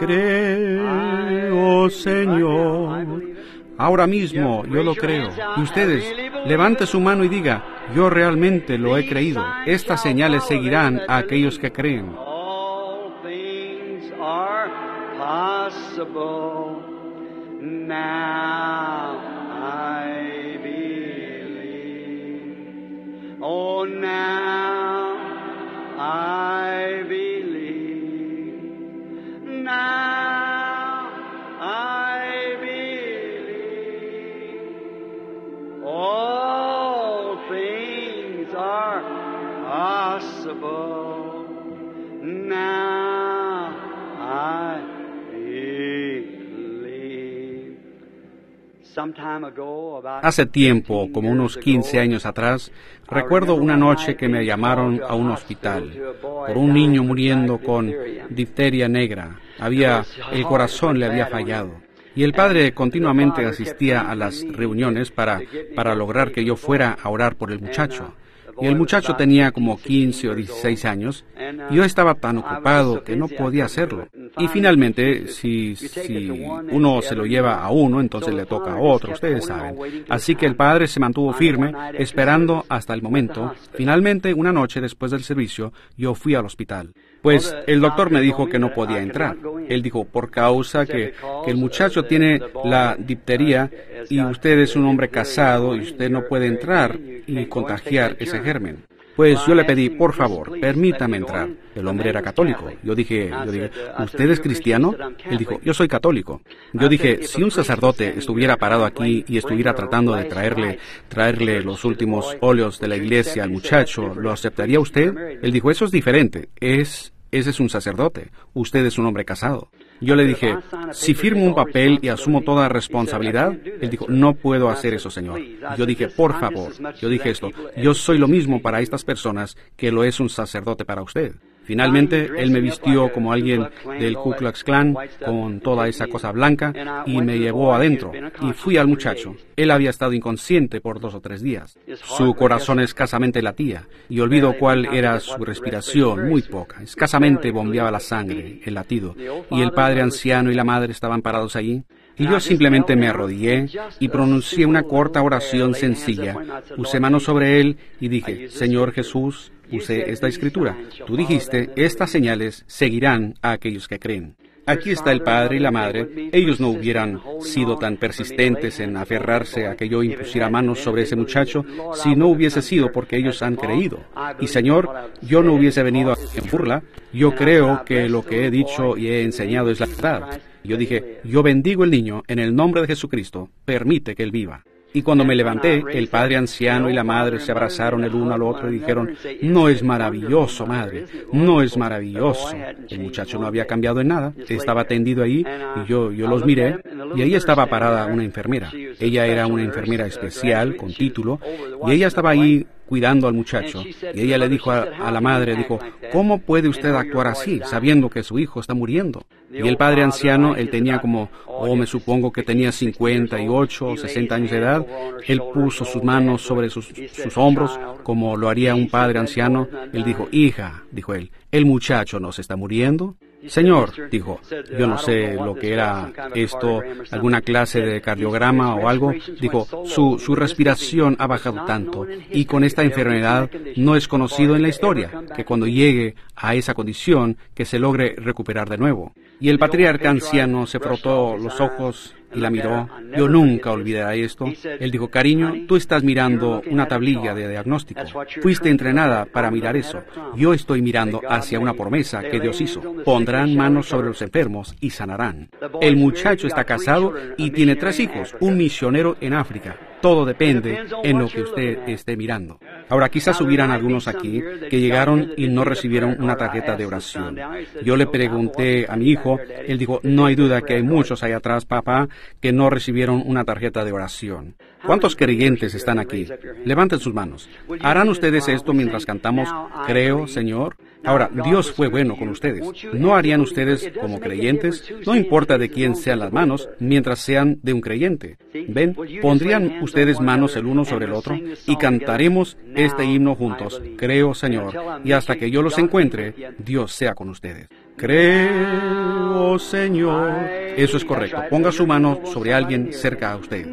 Creo, Señor. Ahora mismo yo lo creo. Y ustedes, levante su mano y diga, yo realmente lo he creído. Estas señales seguirán a aquellos que creen. Now I believe. Oh, now I believe. Now I believe. All things are possible. Now I Hace tiempo, como unos 15 años atrás, recuerdo una noche que me llamaron a un hospital por un niño muriendo con difteria negra. El corazón le había fallado. Y el padre continuamente asistía a las reuniones para lograr que yo fuera a orar por el muchacho. Y el muchacho tenía como 15 o 16 años, y yo estaba tan ocupado que no podía hacerlo. Y finalmente, si uno se lo lleva a uno, entonces le toca a otro, ustedes saben. Así que el padre se mantuvo firme, esperando hasta el momento. Finalmente, una noche después del servicio, yo fui al hospital. Pues el doctor me dijo que no podía entrar. Él dijo, por causa que el muchacho tiene la difteria y usted es un hombre casado y usted no puede entrar y contagiar ese germen. Pues yo le pedí, por favor, permítame entrar. El hombre era católico. Yo dije, ¿usted es cristiano? Él dijo, yo soy católico. Yo dije, si un sacerdote estuviera parado aquí y estuviera tratando de traerle los últimos óleos de la iglesia al muchacho, ¿lo aceptaría usted? Él dijo, eso es diferente. Ese es un sacerdote. Usted es un hombre casado. Yo le dije, si firmo un papel y asumo toda responsabilidad. Él dijo, no puedo hacer eso, señor. Yo dije, por favor. Yo dije esto, yo soy lo mismo para estas personas que lo es un sacerdote para usted. Finalmente, él me vistió como alguien del Ku Klux Klan, con toda esa cosa blanca, y me llevó adentro, y fui al muchacho. Él había estado inconsciente por 2 o 3 días. Su corazón escasamente latía, y olvido cuál era su respiración, muy poca. Escasamente bombeaba la sangre, el latido. Y el padre anciano y la madre estaban parados allí. Y yo simplemente me arrodillé y pronuncié una corta oración sencilla. Puse manos sobre él y dije, Señor Jesús, usé esta escritura. Tú dijiste, estas señales seguirán a aquellos que creen. Aquí está el padre y la madre. Ellos no hubieran sido tan persistentes en aferrarse a que yo impusiera manos sobre ese muchacho si no hubiese sido porque ellos han creído. Y Señor, yo no hubiese venido en burla. Yo creo que lo que he dicho y he enseñado es la verdad. Yo dije, yo bendigo el niño en el nombre de Jesucristo. Permite que él viva. Y cuando me levanté, el padre anciano y la madre se abrazaron el uno al otro y dijeron, no es maravilloso, madre, no es maravilloso. El muchacho no había cambiado en nada, estaba tendido ahí y yo los miré y ahí estaba parada una enfermera. Ella era una enfermera especial, con título, y ella estaba ahí cuidando al muchacho. Y ella le dijo a la madre, dijo, ¿cómo puede usted actuar así, sabiendo que su hijo está muriendo? Y el padre anciano, él tenía como, me supongo que tenía 58 o 60 años de edad. Él puso sus manos sobre sus hombros, como lo haría un padre anciano. Él dijo, hija, dijo él, ¿el muchacho no se está muriendo? Señor, dijo, yo no sé lo que era esto, alguna clase de cardiograma o algo. Dijo, su respiración ha bajado tanto y con esta enfermedad no es conocido en la historia que cuando llegue a esa condición que se logre recuperar de nuevo. Y el patriarca anciano se frotó los ojos y la miró. Yo nunca olvidaré esto. Él dijo, cariño, tú estás mirando una tablilla de diagnóstico. Fuiste entrenada para mirar eso. Yo estoy mirando hacia una promesa que Dios hizo. Pondrán manos sobre los enfermos y sanarán. El muchacho está casado y tiene 3 hijos, un misionero en África. Todo depende en lo que usted esté mirando. Ahora, quizás hubieran algunos aquí que llegaron y no recibieron una tarjeta de oración. Yo le pregunté a mi hijo, él dijo, no hay duda que hay muchos allá atrás, papá, que no recibieron una tarjeta de oración. ¿Cuántos creyentes están aquí? Levanten sus manos. ¿Harán ustedes esto mientras cantamos, creo, Señor? Ahora, Dios fue bueno con ustedes. ¿No harían ustedes como creyentes? No importa de quién sean las manos, mientras sean de un creyente. ¿Ven? ¿Pondrían ustedes manos el uno sobre el otro? Y cantaremos este himno juntos. Creo, Señor. Y hasta que yo los encuentre, Dios sea con ustedes. Creo, Señor. Eso es correcto. Ponga su mano sobre alguien cerca a usted.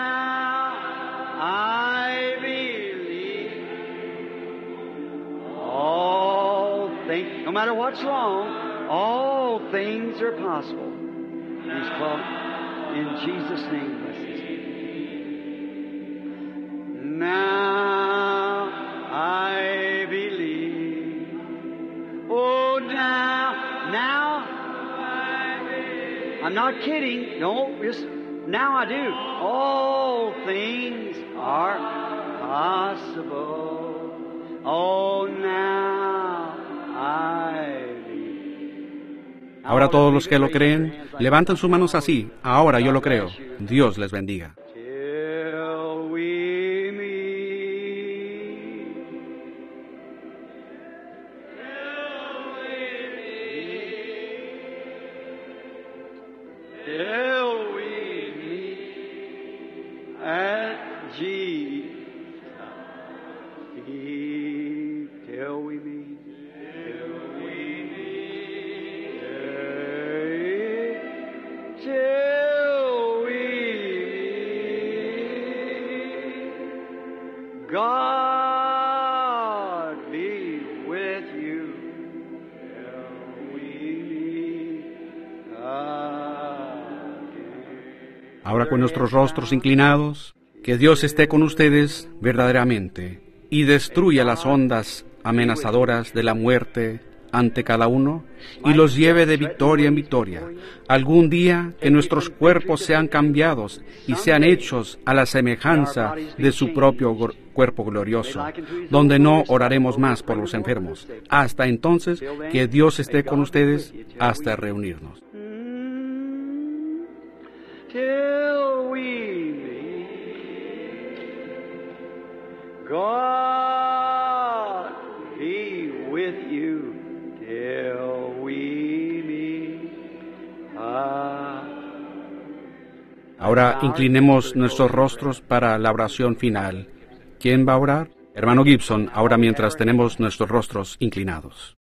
No matter what's wrong, all things are possible. He's called in Jesus' name. Bless his name. Now I believe. Oh, now I believe. I'm not kidding. No, just now I do. All things are possible. Oh, now. Ahora todos los que lo creen, levanten sus manos así. Ahora yo lo creo. Dios les bendiga. God be with you till we meet again. Ahora con nuestros rostros inclinados, que Dios esté con ustedes verdaderamente y destruya las ondas amenazadoras de la muerte ante cada uno y los lleve de victoria en victoria. Algún día que nuestros cuerpos sean cambiados y sean hechos a la semejanza de su propio cuerpo glorioso, donde no oraremos más por los enfermos. Hasta entonces, que Dios esté con ustedes hasta reunirnos. Till we meet, God be with you till we meet. Ahora inclinemos nuestros rostros para la oración final. ¿Quién va a orar? Hermano Gibson, ahora mientras tenemos nuestros rostros inclinados.